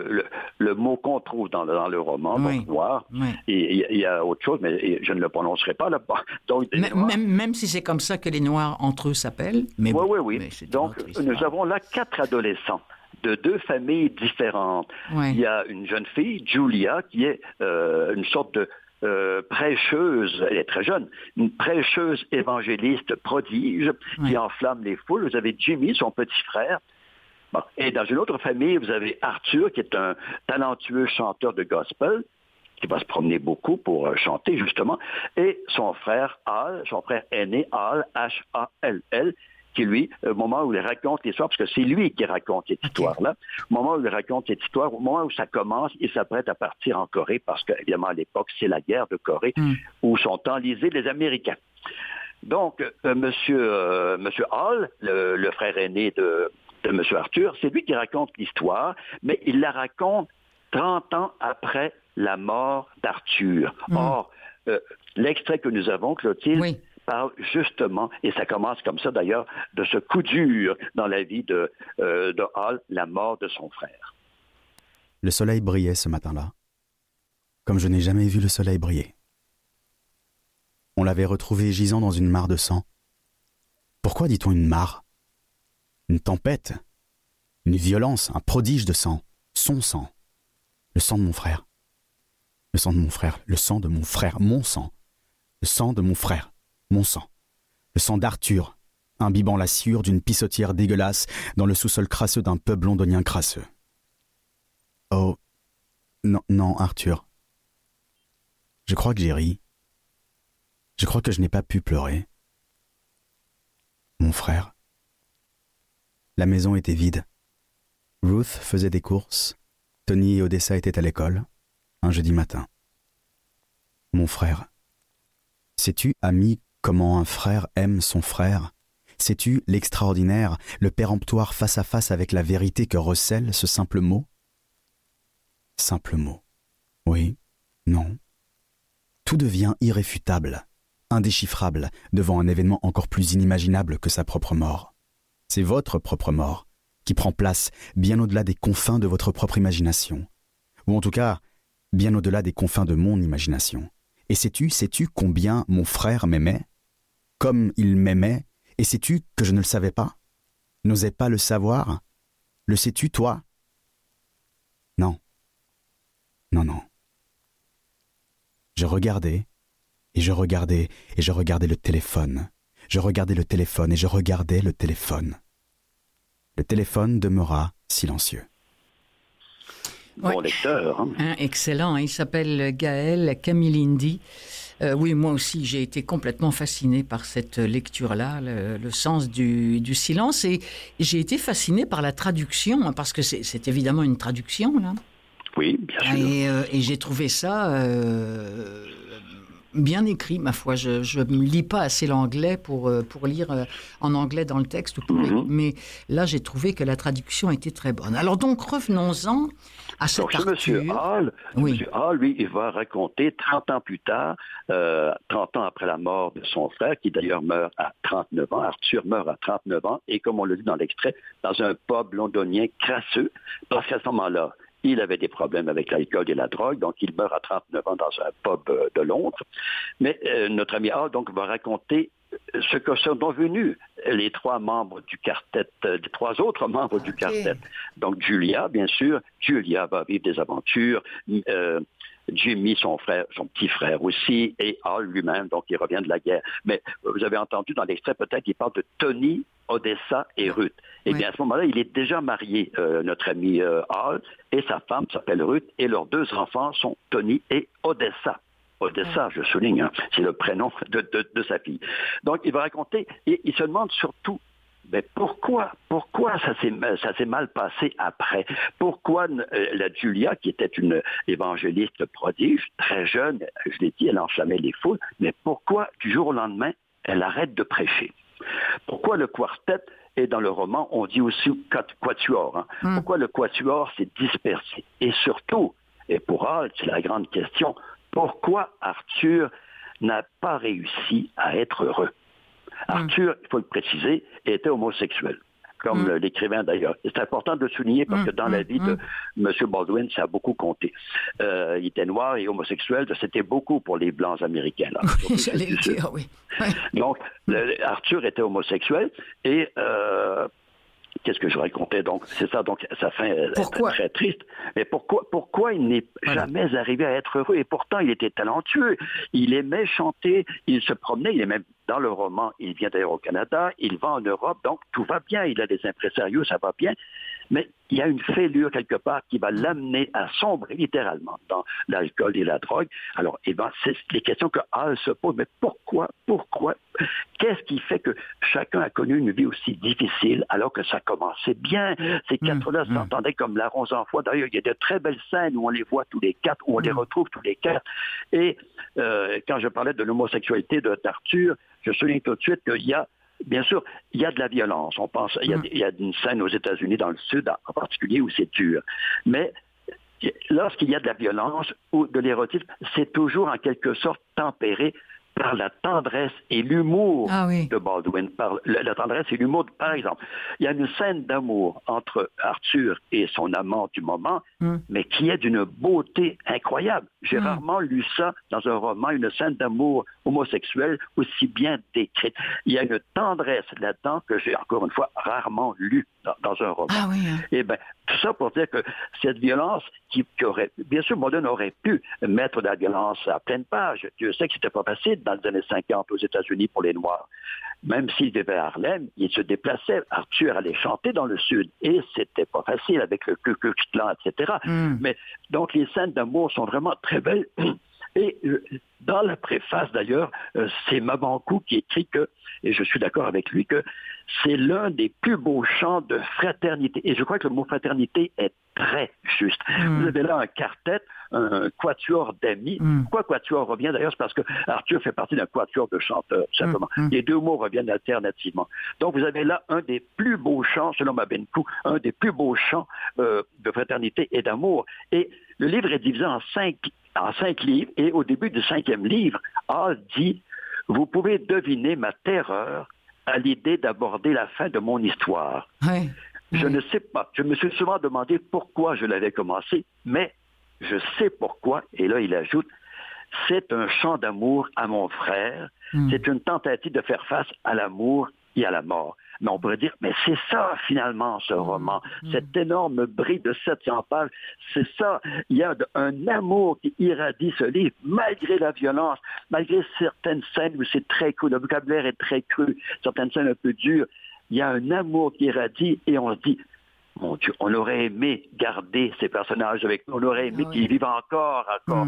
le mot qu'on trouve dans le roman, donc noir. Et il y a autre chose, mais je ne le prononcerai pas là-bas. Donc, même si c'est comme ça que les Noirs, entre eux, s'appellent. Mais oui. Donc, nous avons là 4 adolescents de 2 familles différentes. Il y a une jeune fille, Julia, qui est une sorte de prêcheuse, elle est très jeune, une prêcheuse évangéliste prodige qui enflamme les foules. Vous avez Jimmy, son petit frère. Bon. Et dans une autre famille, vous avez Arthur, qui est un talentueux chanteur de gospel, qui va se promener beaucoup pour chanter, justement, et son frère Hal, son frère aîné, Hal, H-A-L-L, qui, lui, au moment où il raconte l'histoire, parce que c'est lui qui raconte cette histoire-là, au moment où il raconte cette histoire, au moment où ça commence, il s'apprête à partir en Corée, parce qu'évidemment, à l'époque, c'est la guerre de Corée, où sont enlisés les Américains. Donc, Monsieur Hall, le frère aîné de M. Arthur, c'est lui qui raconte l'histoire, mais il la raconte 30 ans après la mort d'Arthur. Or, l'extrait que nous avons, Clotilde, parle justement, et ça commence comme ça d'ailleurs, de ce coup dur dans la vie de Hall, la mort de son frère. Le soleil brillait ce matin-là, comme je n'ai jamais vu le soleil briller. On l'avait retrouvé gisant dans une mare de sang. Pourquoi dit-on une mare ? Une tempête, une violence, un prodige de sang, son sang, le sang de mon frère. Le sang de mon frère, le sang de mon frère, mon sang. Le sang de mon frère, mon sang. Le sang d'Arthur, imbibant la sciure d'une pissotière dégueulasse dans le sous-sol crasseux d'un pub londonien crasseux. Oh, non, Arthur. Je crois que j'ai ri. Je crois que je n'ai pas pu pleurer. Mon frère. La maison était vide. Ruth faisait des courses. Tony et Odessa étaient à l'école, un jeudi matin. Mon frère. Sais-tu, ami, comment un frère aime son frère ? Sais-tu l'extraordinaire, le péremptoire face à face avec la vérité que recèle ce simple mot ? Simple mot. Oui, non. Tout devient irréfutable, indéchiffrable, devant un événement encore plus inimaginable que sa propre mort. C'est votre propre mort qui prend place bien au-delà des confins de votre propre imagination. Ou en tout cas, bien au-delà des confins de mon imagination. Et sais-tu combien mon frère m'aimait ? Comme il m'aimait, et sais-tu que je ne le savais pas ? N'osais pas le savoir ? Le sais-tu, toi ? Non. Non. Je regardais, et je regardais, et je regardais le téléphone. Je regardais le téléphone, et je regardais le téléphone. Le téléphone demeura silencieux. Bon lecteur. Hein. Excellent. Il s'appelle Gaël Camilindi. Oui, moi aussi, j'ai été complètement fasciné par cette lecture-là, le sens du silence. Et j'ai été fasciné par la traduction, parce que c'est évidemment une traduction, là. Oui, bien sûr. Et j'ai trouvé ça bien écrit, ma foi. Je ne lis pas assez l'anglais pour lire en anglais dans le texte, mais là, j'ai trouvé que la traduction était très bonne. Alors donc, revenons-en à cet Arthur. Monsieur Hall, lui, il va raconter 30 ans plus tard, 30 ans après la mort de son frère, qui d'ailleurs meurt à 39 ans. Arthur meurt à 39 ans, et comme on le dit dans l'extrait, dans un pub londonien crasseux, parce qu'à ce moment-là, il avait des problèmes avec l'alcool et la drogue, donc il meurt à 39 ans dans un pub de Londres. Mais notre ami Hall donc va raconter ce que sont devenus les trois membres du quartet, les trois autres membres du quartet. Donc Julia, bien sûr, Julia va vivre des aventures. Jimmy, son petit frère aussi, et Hall lui-même, donc il revient de la guerre. Mais vous avez entendu dans l'extrait, peut-être, il parle de Tony, Odessa et Ruth. Eh bien, à ce moment-là, il est déjà marié, notre ami Hall, et sa femme s'appelle Ruth, et leurs deux enfants sont Tony et Odessa. Odessa, je souligne, hein, c'est le prénom de sa fille. Donc, il va raconter, et il se demande surtout, mais pourquoi ça s'est mal passé après? Pourquoi la Julia, qui était une évangéliste prodige, très jeune, je l'ai dit, elle enflammait les foules, mais pourquoi du jour au lendemain, elle arrête de prêcher? Pourquoi le quartet, et dans le roman, on dit aussi quatuor, hein? Pourquoi le quatuor s'est dispersé? Et surtout, et pour Hall, c'est la grande question, pourquoi Arthur n'a pas réussi à être heureux? Arthur, il faut le préciser, était homosexuel, comme l'écrivain d'ailleurs. C'est important de le souligner parce que dans la vie de M. Baldwin, ça a beaucoup compté. Il était noir et homosexuel, c'était beaucoup pour les Blancs américains. Là, j'allais le dire, oui. Donc, Arthur était homosexuel et... qu'est-ce que je racontais donc? C'est ça, donc sa fin est très triste. Mais pourquoi il n'est jamais arrivé à être heureux? Et pourtant, il était talentueux. Il aimait chanter, il se promenait, il est même dans le roman, il vient d'ailleurs au Canada, il va en Europe, donc tout va bien. Il a des impresarios, ça va bien. Mais il y a une fêlure quelque part qui va l'amener à sombrer littéralement dans l'alcool et la drogue. Alors, c'est les questions que Hall se pose. Mais pourquoi? Qu'est-ce qui fait que chacun a connu une vie aussi difficile alors que ça commençait bien? Ces quatre-là s'entendaient comme larrons en foie. D'ailleurs, il y a de très belles scènes où on les voit tous les quatre, où on les retrouve tous les quatre. Et quand je parlais de l'homosexualité d'Arthur, je souligne tout de suite qu'il y a bien sûr, il y a de la violence. On pense, il y a une scène aux États-Unis, dans le Sud en particulier, où c'est dur. Mais lorsqu'il y a de la violence ou de l'érotisme, c'est toujours en quelque sorte tempéré par la tendresse et l'humour de Baldwin. Par la tendresse et l'humour, par exemple. Il y a une scène d'amour entre Arthur et son amant du moment, mais qui est d'une beauté incroyable. J'ai rarement lu ça dans un roman, une scène d'amour homosexuel aussi bien décrite. Il y a une tendresse là-dedans que j'ai, encore une fois, rarement lu dans un roman. Et bien, tout ça pour dire que cette violence qui aurait... Bien sûr, Baldwin aurait pu mettre de la violence à pleine page. Dieu sait que c'était pas facile dans les années 50 aux États-Unis pour les Noirs. Même s'il vivait à Harlem, il se déplaçait. Arthur allait chanter dans le Sud. Et c'était pas facile avec le Ku Klux Klan, etc. Mais donc, les scènes d'amour sont vraiment très belles. Et dans la préface, d'ailleurs, c'est Mabankou qui écrit que, et je suis d'accord avec lui, que c'est l'un des plus beaux chants de fraternité. Et je crois que le mot fraternité est très juste. Vous avez là un quartet, un quatuor d'amis. Pourquoi quatuor revient d'ailleurs? C'est parce que Arthur fait partie d'un quatuor de chanteurs, tout simplement. Les deux mots reviennent alternativement. Donc vous avez là un des plus beaux chants, selon Mabankou, un des plus beaux chants de fraternité et d'amour. Et le livre est divisé en cinq livres, et au début du 5e livre, Hall dit « Vous pouvez deviner ma terreur à l'idée d'aborder la fin de mon histoire. Je ne sais pas. Je me suis souvent demandé pourquoi je l'avais commencé, mais je sais pourquoi. » Et là, il ajoute « C'est un chant d'amour à mon frère. C'est une tentative de faire face à l'amour et à la mort. » Mais on pourrait dire, mais c'est ça finalement ce roman, cette énorme brique de 700 pages, c'est ça. Il y a un amour qui irradie ce livre, malgré la violence, malgré certaines scènes où c'est très cru, le vocabulaire est très cru, certaines scènes un peu dures. Il y a un amour qui irradie et on se dit, mon Dieu, on aurait aimé garder ces personnages avec nous, on aurait aimé qu'ils vivent encore,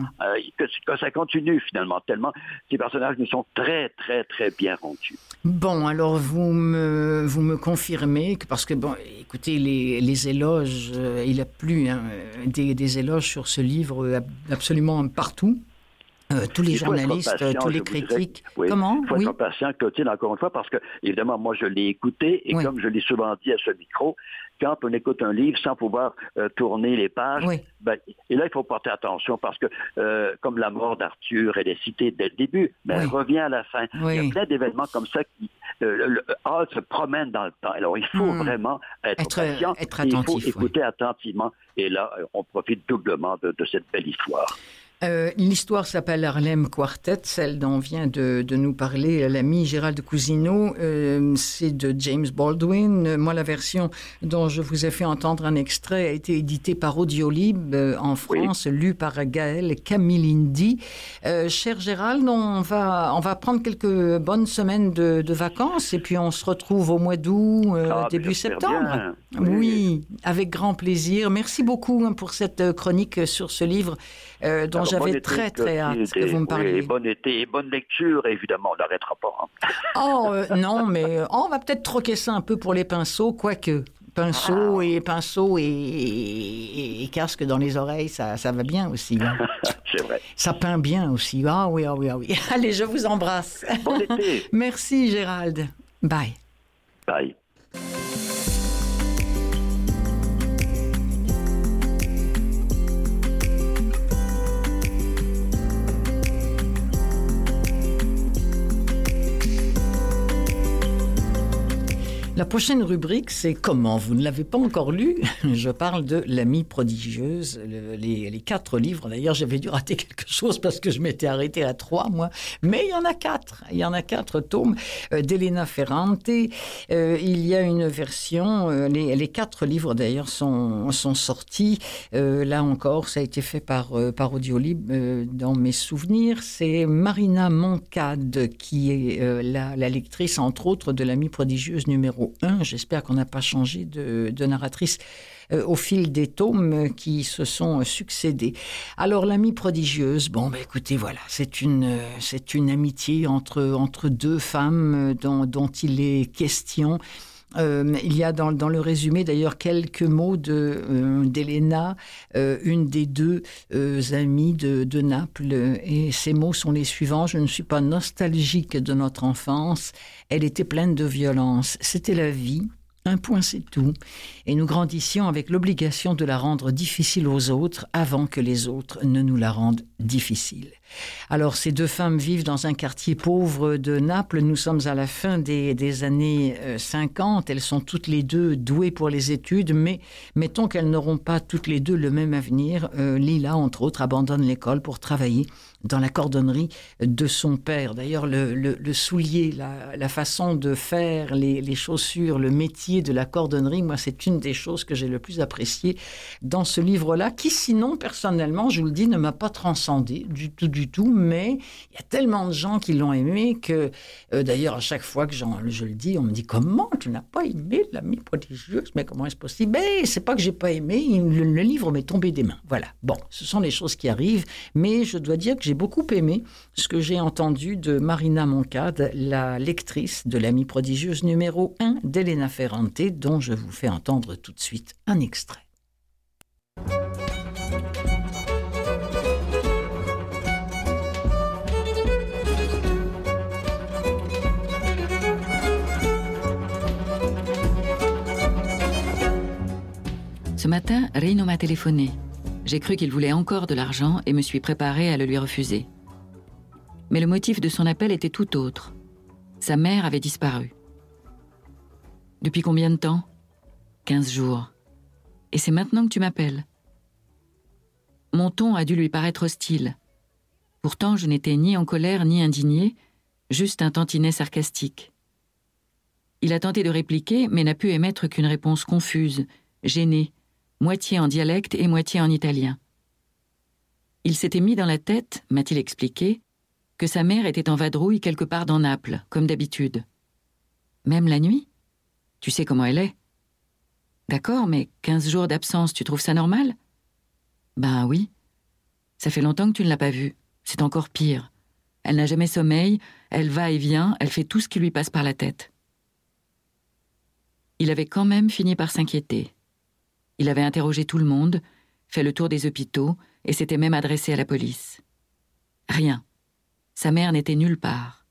que ça continue finalement, tellement ces personnages nous sont très, très, très bien rendus. Bon, alors vous me confirmez que, parce que, bon, écoutez, les éloges, il a plu des éloges sur ce livre absolument partout. tous les journalistes, tous les critiques. Comment? Il faut être patient, Clotilde, encore une fois, parce que, évidemment, moi, je l'ai écouté, et comme je l'ai souvent dit à ce micro, quand on écoute un livre sans pouvoir tourner les pages, et là, il faut porter attention, parce que, comme la mort d'Arthur, elle est citée dès le début, mais elle revient à la fin. Il y a plein d'événements comme ça qui se promènent dans le temps. Alors, il faut vraiment être patient, être attentif, il faut écouter attentivement, et là, on profite doublement de cette belle histoire. L'histoire s'appelle Harlem Quartet, celle dont vient de nous parler l'ami Gérald Cousineau. C'est de James Baldwin. Moi, la version dont je vous ai fait entendre un extrait a été éditée par Audiolib en France, lue par Gaël Camilindi. Cher Gérald, on va prendre quelques bonnes semaines de vacances et puis on se retrouve au mois d'août, début septembre. Oui, avec grand plaisir. Merci beaucoup pour cette chronique sur ce livre dont j'avais très hâte que vous me parliez. Bon été et bonne lecture, évidemment, on n'arrêtera pas. Non, mais on va peut-être troquer ça un peu pour les pinceaux, quoique. Pinceau et casque dans les oreilles, ça va bien aussi. Hein. C'est vrai. Ça peint bien aussi. Ah oui. Allez, je vous embrasse. Bon été. Merci Gérald. Bye. Bye. La prochaine rubrique, c'est comment vous ne l'avez pas encore lu. Je parle de L'Amie prodigieuse, les 4 livres. D'ailleurs, j'avais dû rater quelque chose parce que je m'étais arrêté à 3, moi. Mais il y en a 4. Il y en a 4 tomes d'Elena Ferrante. Il y a une version, les 4 livres d'ailleurs sont sortis. Là encore, ça a été fait par Audiolib dans mes souvenirs. C'est Marina Moncade qui est la lectrice, entre autres, de L'Amie prodigieuse numéro 1. J'espère qu'on n'a pas changé de narratrice au fil des tomes qui se sont succédés. Alors, L'Amie prodigieuse, écoutez, voilà, c'est une amitié entre 2 femmes dont il est question. Il y a dans le résumé d'ailleurs quelques mots d'Elena, une des 2 amies de Naples, et ces mots sont les suivants: je ne suis pas nostalgique de notre enfance, elle était pleine de violence, c'était la vie. Un point, c'est tout. Et nous grandissions avec l'obligation de la rendre difficile aux autres avant que les autres ne nous la rendent difficile. Alors, ces 2 femmes vivent dans un quartier pauvre de Naples. Nous sommes à la fin des années 50. Elles sont toutes les 2 douées pour les études, mais mettons qu'elles n'auront pas toutes les 2 le même avenir. Lila, entre autres, abandonne l'école pour travailler dans la cordonnerie de son père. D'ailleurs, le soulier, la façon de faire les chaussures, le métier de la cordonnerie, moi, c'est une des choses que j'ai le plus appréciées dans ce livre-là, qui, sinon, personnellement, je vous le dis, ne m'a pas transcendé du tout, mais il y a tellement de gens qui l'ont aimé que, d'ailleurs, à chaque fois que je le dis, on me dit « Comment tu n'as pas aimé L'Amie prodigieuse ?» Mais comment est-ce possible? C'est pas que j'ai pas aimé, le livre m'est tombé des mains. Voilà. Bon, ce sont les choses qui arrivent, mais je dois dire que j'ai beaucoup aimé ce que j'ai entendu de Marina Moncade, la lectrice de L'Amie prodigieuse numéro 1 d'Elena Ferrante, dont je vous fais entendre tout de suite un extrait. Ce matin, Rino m'a téléphoné. J'ai cru qu'il voulait encore de l'argent et me suis préparée à le lui refuser. Mais le motif de son appel était tout autre. Sa mère avait disparu. Depuis combien de temps? 15 jours. Et c'est maintenant que tu m'appelles. Mon ton a dû lui paraître hostile. Pourtant, je n'étais ni en colère ni indignée, juste un tantinet sarcastique. Il a tenté de répliquer, mais n'a pu émettre qu'une réponse confuse, gênée, moitié en dialecte et moitié en italien. Il s'était mis dans la tête, m'a-t-il expliqué, que sa mère était en vadrouille quelque part dans Naples, comme d'habitude. Même la nuit? Tu sais comment elle est. D'accord, mais 15 jours d'absence, tu trouves ça normal? Ben oui. Ça fait longtemps que tu ne l'as pas vue. C'est encore pire. Elle n'a jamais sommeil, elle va et vient, elle fait tout ce qui lui passe par la tête. Il avait quand même fini par s'inquiéter. Il avait interrogé tout le monde, fait le tour des hôpitaux et s'était même adressé à la police. Rien. Sa mère n'était nulle part.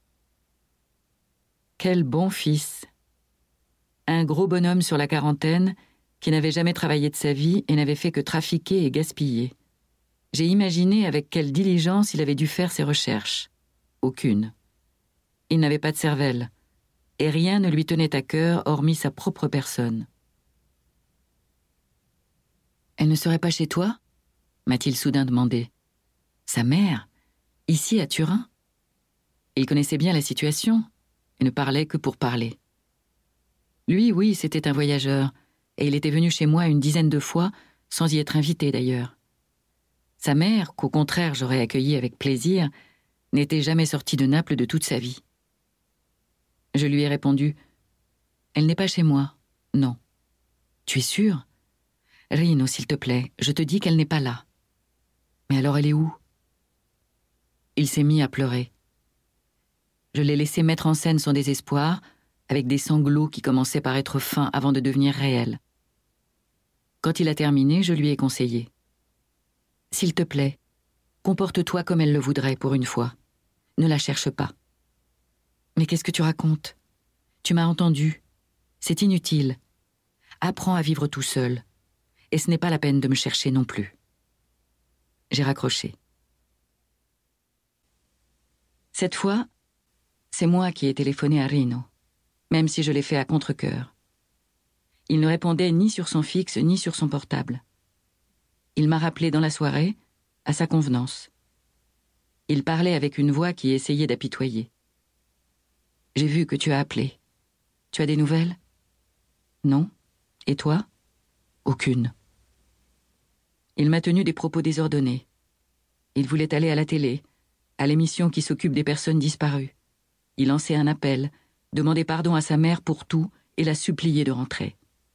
Quel bon fils. Un gros bonhomme sur la quarantaine qui n'avait jamais travaillé de sa vie et n'avait fait que trafiquer et gaspiller. J'ai imaginé avec quelle diligence il avait dû faire ses recherches. Aucune. Il n'avait pas de cervelle, et rien ne lui tenait à cœur hormis sa propre personne. « Elle ne serait pas chez toi ?» m'a-t-il soudain demandé. Sa mère, ici à Turin. Il connaissait bien la situation et ne parlait que pour parler. Lui, oui, c'était un voyageur, et il était venu chez moi une dizaine de fois, sans y être invité d'ailleurs. Sa mère, qu'au contraire j'aurais accueillie avec plaisir, n'était jamais sortie de Naples de toute sa vie. Je lui ai répondu « Elle n'est pas chez moi, non. »« Tu es sûr ? Rino, s'il te plaît, je te dis qu'elle n'est pas là. »« Mais alors elle est où ?» Il s'est mis à pleurer. Je l'ai laissé mettre en scène son désespoir, avec des sanglots qui commençaient par être feints avant de devenir réels. Quand il a terminé, je lui ai conseillé. « S'il te plaît, comporte-toi comme elle le voudrait pour une fois. Ne la cherche pas. »« Mais qu'est-ce que tu racontes ? Tu m'as entendu. C'est inutile. Apprends à vivre tout seul. Et ce n'est pas la peine de me chercher non plus. » J'ai raccroché. Cette fois, c'est moi qui ai téléphoné à Rino, même si je l'ai fait à contre-cœur. Il ne répondait ni sur son fixe ni sur son portable. Il m'a rappelé dans la soirée, à sa convenance. Il parlait avec une voix qui essayait d'apitoyer. « J'ai vu que tu as appelé. Tu as des nouvelles ? » ?»« Non. Et toi ? » ?»« Aucune. » Il m'a tenu des propos désordonnés. Il voulait aller à la télé, à l'émission qui s'occupe des personnes disparues. Il lançait un appel, demandait pardon à sa mère pour tout et la suppliait de rentrer.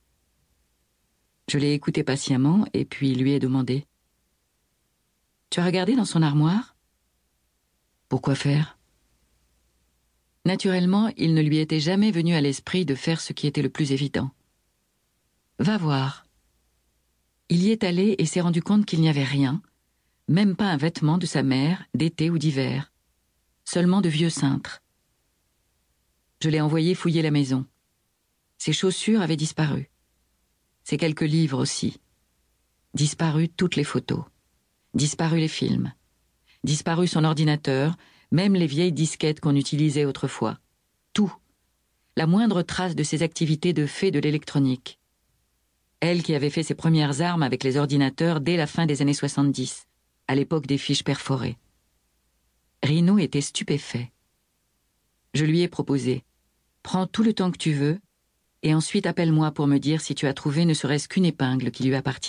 Je l'ai écouté patiemment et puis lui ai demandé « Tu as regardé dans son armoire ? » ?»« Pourquoi faire ? » Naturellement, il ne lui était jamais venu à l'esprit de faire ce qui était le plus évident. « Va voir. » Il y est allé et s'est rendu compte qu'il n'y avait rien, même pas un vêtement de sa mère, d'été ou d'hiver, seulement de vieux cintres. Je l'ai envoyé fouiller la maison. Ses chaussures avaient disparu. Ses quelques livres aussi. Disparu toutes les photos. Disparu les films. Disparu son ordinateur, même les vieilles disquettes qu'on utilisait autrefois. Tout. La moindre trace de ses activités de fée de l'électronique. Elle qui avait fait ses premières armes avec les ordinateurs dès la fin des années 70, à l'époque des fiches perforées. Rino était stupéfait. Je lui ai proposé « Prends tout le temps que tu veux, et ensuite appelle-moi pour me dire si tu as trouvé ne serait-ce qu'une épingle qui lui appartienne. »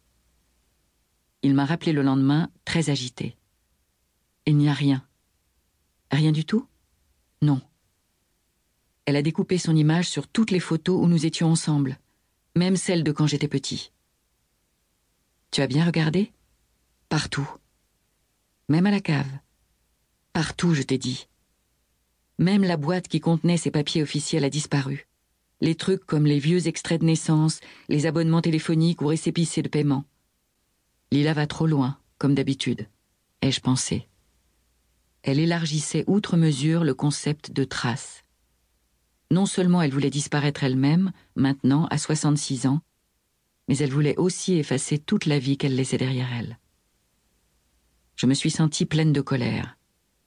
Il m'a rappelé le lendemain, très agité. « Il n'y a rien. »« Rien du tout ? » ?»« Non. » Elle a découpé son image sur toutes les photos où nous étions ensemble, même celles de quand j'étais petit. « Tu as bien regardé ? » ?»« Partout. Même à la cave. Partout, je t'ai dit. Même la boîte qui contenait ses papiers officiels a disparu. Les trucs comme les vieux extraits de naissance, les abonnements téléphoniques ou récépissés de paiement. Lila va trop loin, comme d'habitude, ai-je pensé. Elle élargissait outre mesure le concept de trace. Non seulement elle voulait disparaître elle-même, maintenant, à 66 ans, mais elle voulait aussi effacer toute la vie qu'elle laissait derrière elle. Je me suis sentie pleine de colère.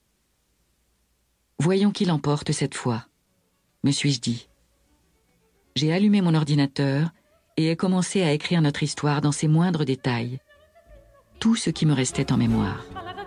Voyons qui l'emporte cette fois, me suis-je dit. J'ai allumé mon ordinateur et ai commencé à écrire notre histoire dans ses moindres détails. Tout ce qui me restait en mémoire.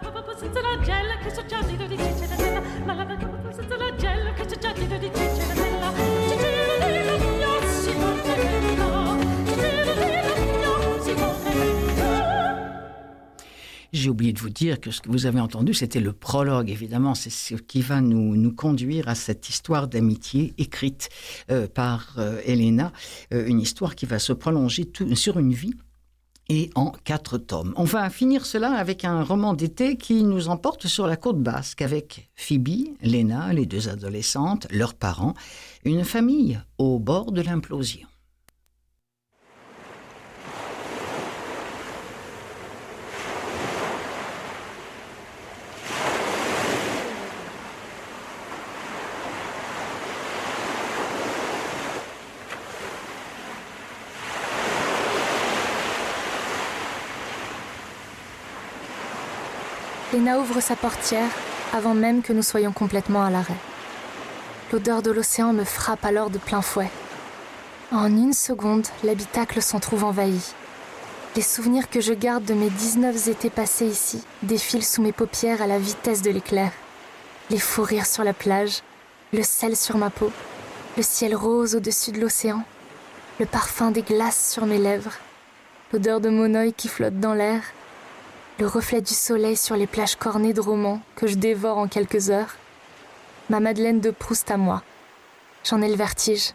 J'ai oublié de vous dire que ce que vous avez entendu, c'était le prologue, évidemment. C'est ce qui va nous conduire à cette histoire d'amitié écrite par Elena. Une histoire qui va se prolonger sur une vie et en 4 tomes. On va finir cela avec un roman d'été qui nous emporte sur la côte basque avec Phoebe, Lena, les 2 adolescentes, leurs parents, une famille au bord de l'implosion. Léna ouvre sa portière avant même que nous soyons complètement à l'arrêt. L'odeur de l'océan me frappe alors de plein fouet. En une seconde, l'habitacle s'en trouve envahi. Les souvenirs que je garde de mes 19 étés passés ici défilent sous mes paupières à la vitesse de l'éclair. Les fous rires sur la plage, le sel sur ma peau, le ciel rose au-dessus de l'océan, le parfum des glaces sur mes lèvres, l'odeur de monoï qui flotte dans l'air, le reflet du soleil sur les plages cornées de romans que je dévore en quelques heures. Ma Madeleine de Proust à moi. J'en ai le vertige.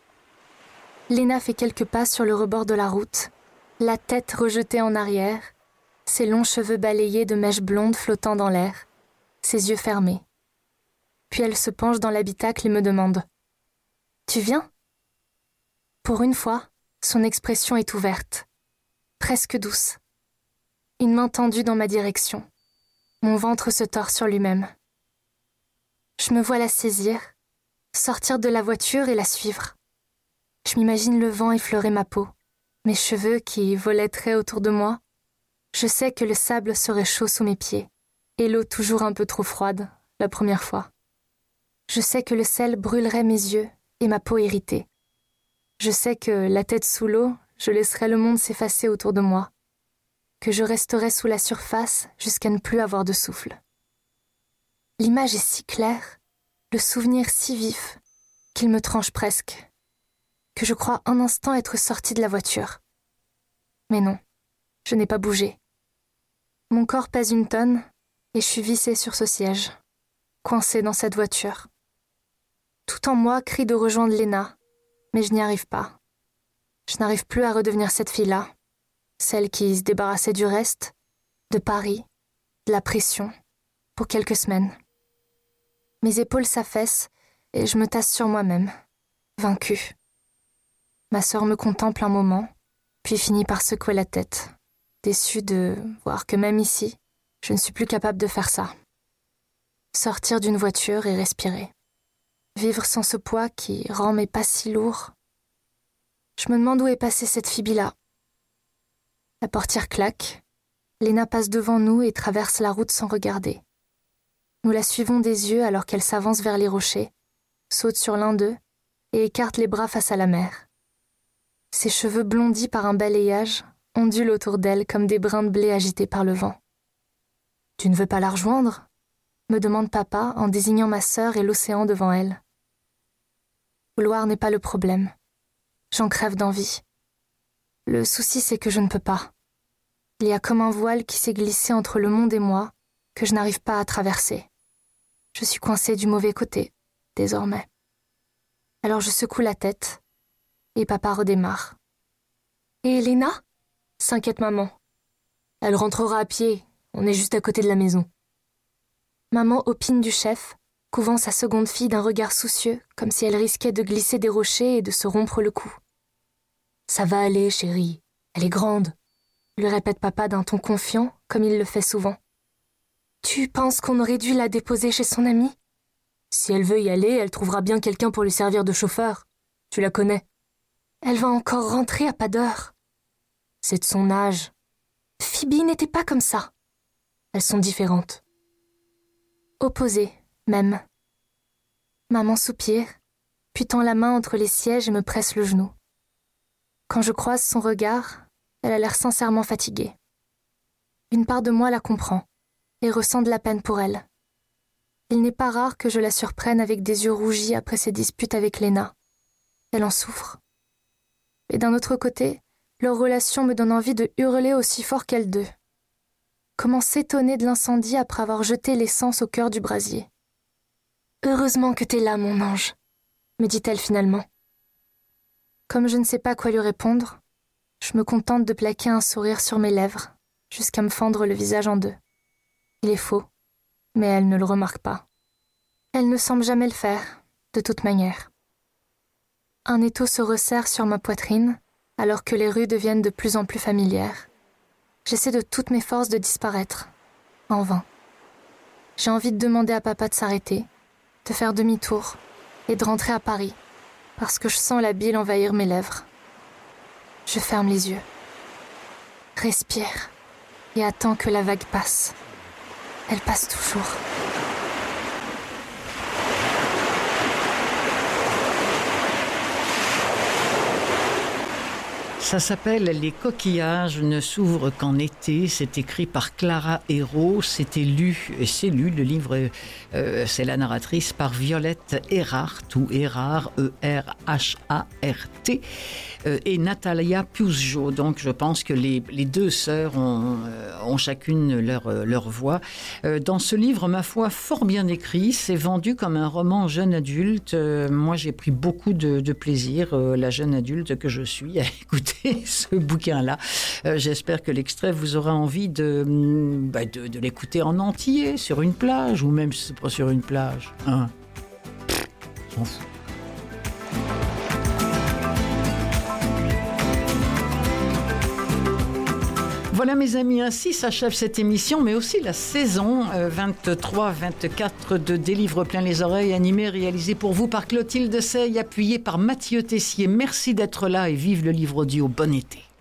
Léna fait quelques pas sur le rebord de la route, la tête rejetée en arrière, ses longs cheveux balayés de mèches blondes flottant dans l'air, ses yeux fermés. Puis elle se penche dans l'habitacle et me demande « Tu viens ?» Pour une fois, son expression est ouverte, presque douce. Une main tendue dans ma direction. Mon ventre se tord sur lui-même. Je me vois la saisir, sortir de la voiture et la suivre. Je m'imagine le vent effleurer ma peau, mes cheveux qui volaîtraient autour de moi. Je sais que le sable serait chaud sous mes pieds, et l'eau toujours un peu trop froide, la première fois. Je sais que le sel brûlerait mes yeux et ma peau irritée. Je sais que, la tête sous l'eau, je laisserais le monde s'effacer autour de moi, que je resterais sous la surface jusqu'à ne plus avoir de souffle. L'image est si claire, le souvenir si vif, qu'il me tranche presque, que je crois un instant être sortie de la voiture. Mais non, je n'ai pas bougé. Mon corps pèse 1 tonne et je suis vissée sur ce siège, coincée dans cette voiture. Tout en moi crie de rejoindre Léna, mais je n'y arrive pas. Je n'arrive plus à redevenir cette fille-là, celle qui se débarrassait du reste, de Paris, de la pression, pour quelques semaines. Mes épaules s'affaissent et je me tasse sur moi-même, vaincue. Ma sœur me contemple un moment, puis finit par secouer la tête, déçue de voir que même ici, je ne suis plus capable de faire ça. Sortir d'une voiture et respirer. Vivre sans ce poids qui rend mes pas si lourds. Je me demande où est passée cette phibie-là. La portière claque. Léna passe devant nous et traverse la route sans regarder. Nous la suivons des yeux alors qu'elle s'avance vers les rochers, saute sur l'un d'eux et écarte les bras face à la mer. Ses cheveux blondis par un balayage ondulent autour d'elle comme des brins de blé agités par le vent. « Tu ne veux pas la rejoindre ?» me demande papa en désignant ma sœur et l'océan devant elle. Vouloir n'est pas le problème. J'en crève d'envie. Le souci, c'est que je ne peux pas. Il y a comme un voile qui s'est glissé entre le monde et moi, que je n'arrive pas à traverser. Je suis coincée du mauvais côté, désormais. Alors je secoue la tête, et papa redémarre. « Et Léna ?» s'inquiète maman. « Elle rentrera à pied, on est juste à côté de la maison. » Maman opine du chef, couvant sa seconde fille d'un regard soucieux, comme si elle risquait de glisser des rochers et de se rompre le cou. « Ça va aller, chérie, elle est grande », lui répète papa d'un ton confiant, comme il le fait souvent. « Tu penses qu'on aurait dû la déposer chez son amie ? Si elle veut y aller, elle trouvera bien quelqu'un pour lui servir de chauffeur. Tu la connais. Elle va encore rentrer à pas d'heure. C'est de son âge. Phoebe n'était pas comme ça. Elles sont différentes. Opposées, même. Maman soupire, puis tend la main entre les sièges et me presse le genou. Quand je croise son regard, elle a l'air sincèrement fatiguée. Une part de moi la comprend et ressent de la peine pour elle. Il n'est pas rare que je la surprenne avec des yeux rougis après ses disputes avec Léna. Elle en souffre. Et d'un autre côté, leur relation me donne envie de hurler aussi fort qu'elles deux. Comment s'étonner de l'incendie après avoir jeté l'essence au cœur du brasier ? « Heureusement que t'es là, mon ange », me dit-elle finalement. Comme je ne sais pas quoi lui répondre, je me contente de plaquer un sourire sur mes lèvres, jusqu'à me fendre le visage en 2. Il est faux, mais elle ne le remarque pas. Elle ne semble jamais le faire, de toute manière. Un étau se resserre sur ma poitrine, alors que les rues deviennent de plus en plus familières. J'essaie de toutes mes forces de disparaître, en vain. J'ai envie de demander à papa de s'arrêter, de faire demi-tour et de rentrer à Paris, parce que je sens la bile envahir mes lèvres. Je ferme les yeux, respire et attends que la vague passe. elle passe toujours. Ça s'appelle « Les coquillages ne s'ouvrent qu'en été ». C'est écrit par Clara Hérault. C'est lu, le livre, c'est la narratrice, par Violette Erhardt, ou Erhardt, E-R-H-A-R-T, et Natalia Puzjo. Donc je pense que les deux sœurs ont chacune leur voix. Dans ce livre, ma foi, fort bien écrit, c'est vendu comme un roman jeune adulte. Moi, j'ai pris beaucoup de plaisir, la jeune adulte que je suis, à écouter ce bouquin-là. J'espère que l'extrait vous aura envie de l'écouter en entier, sur une plage, ou même si c'est pas sur une plage. Hein. S'en fout. Voilà mes amis, ainsi s'achève cette émission, mais aussi la saison 23-24 de Des livres plein les oreilles, animée, réalisée pour vous par Clotilde Sey, appuyée par Mathieu Tessier. Merci d'être là et vive le livre audio. Bon été.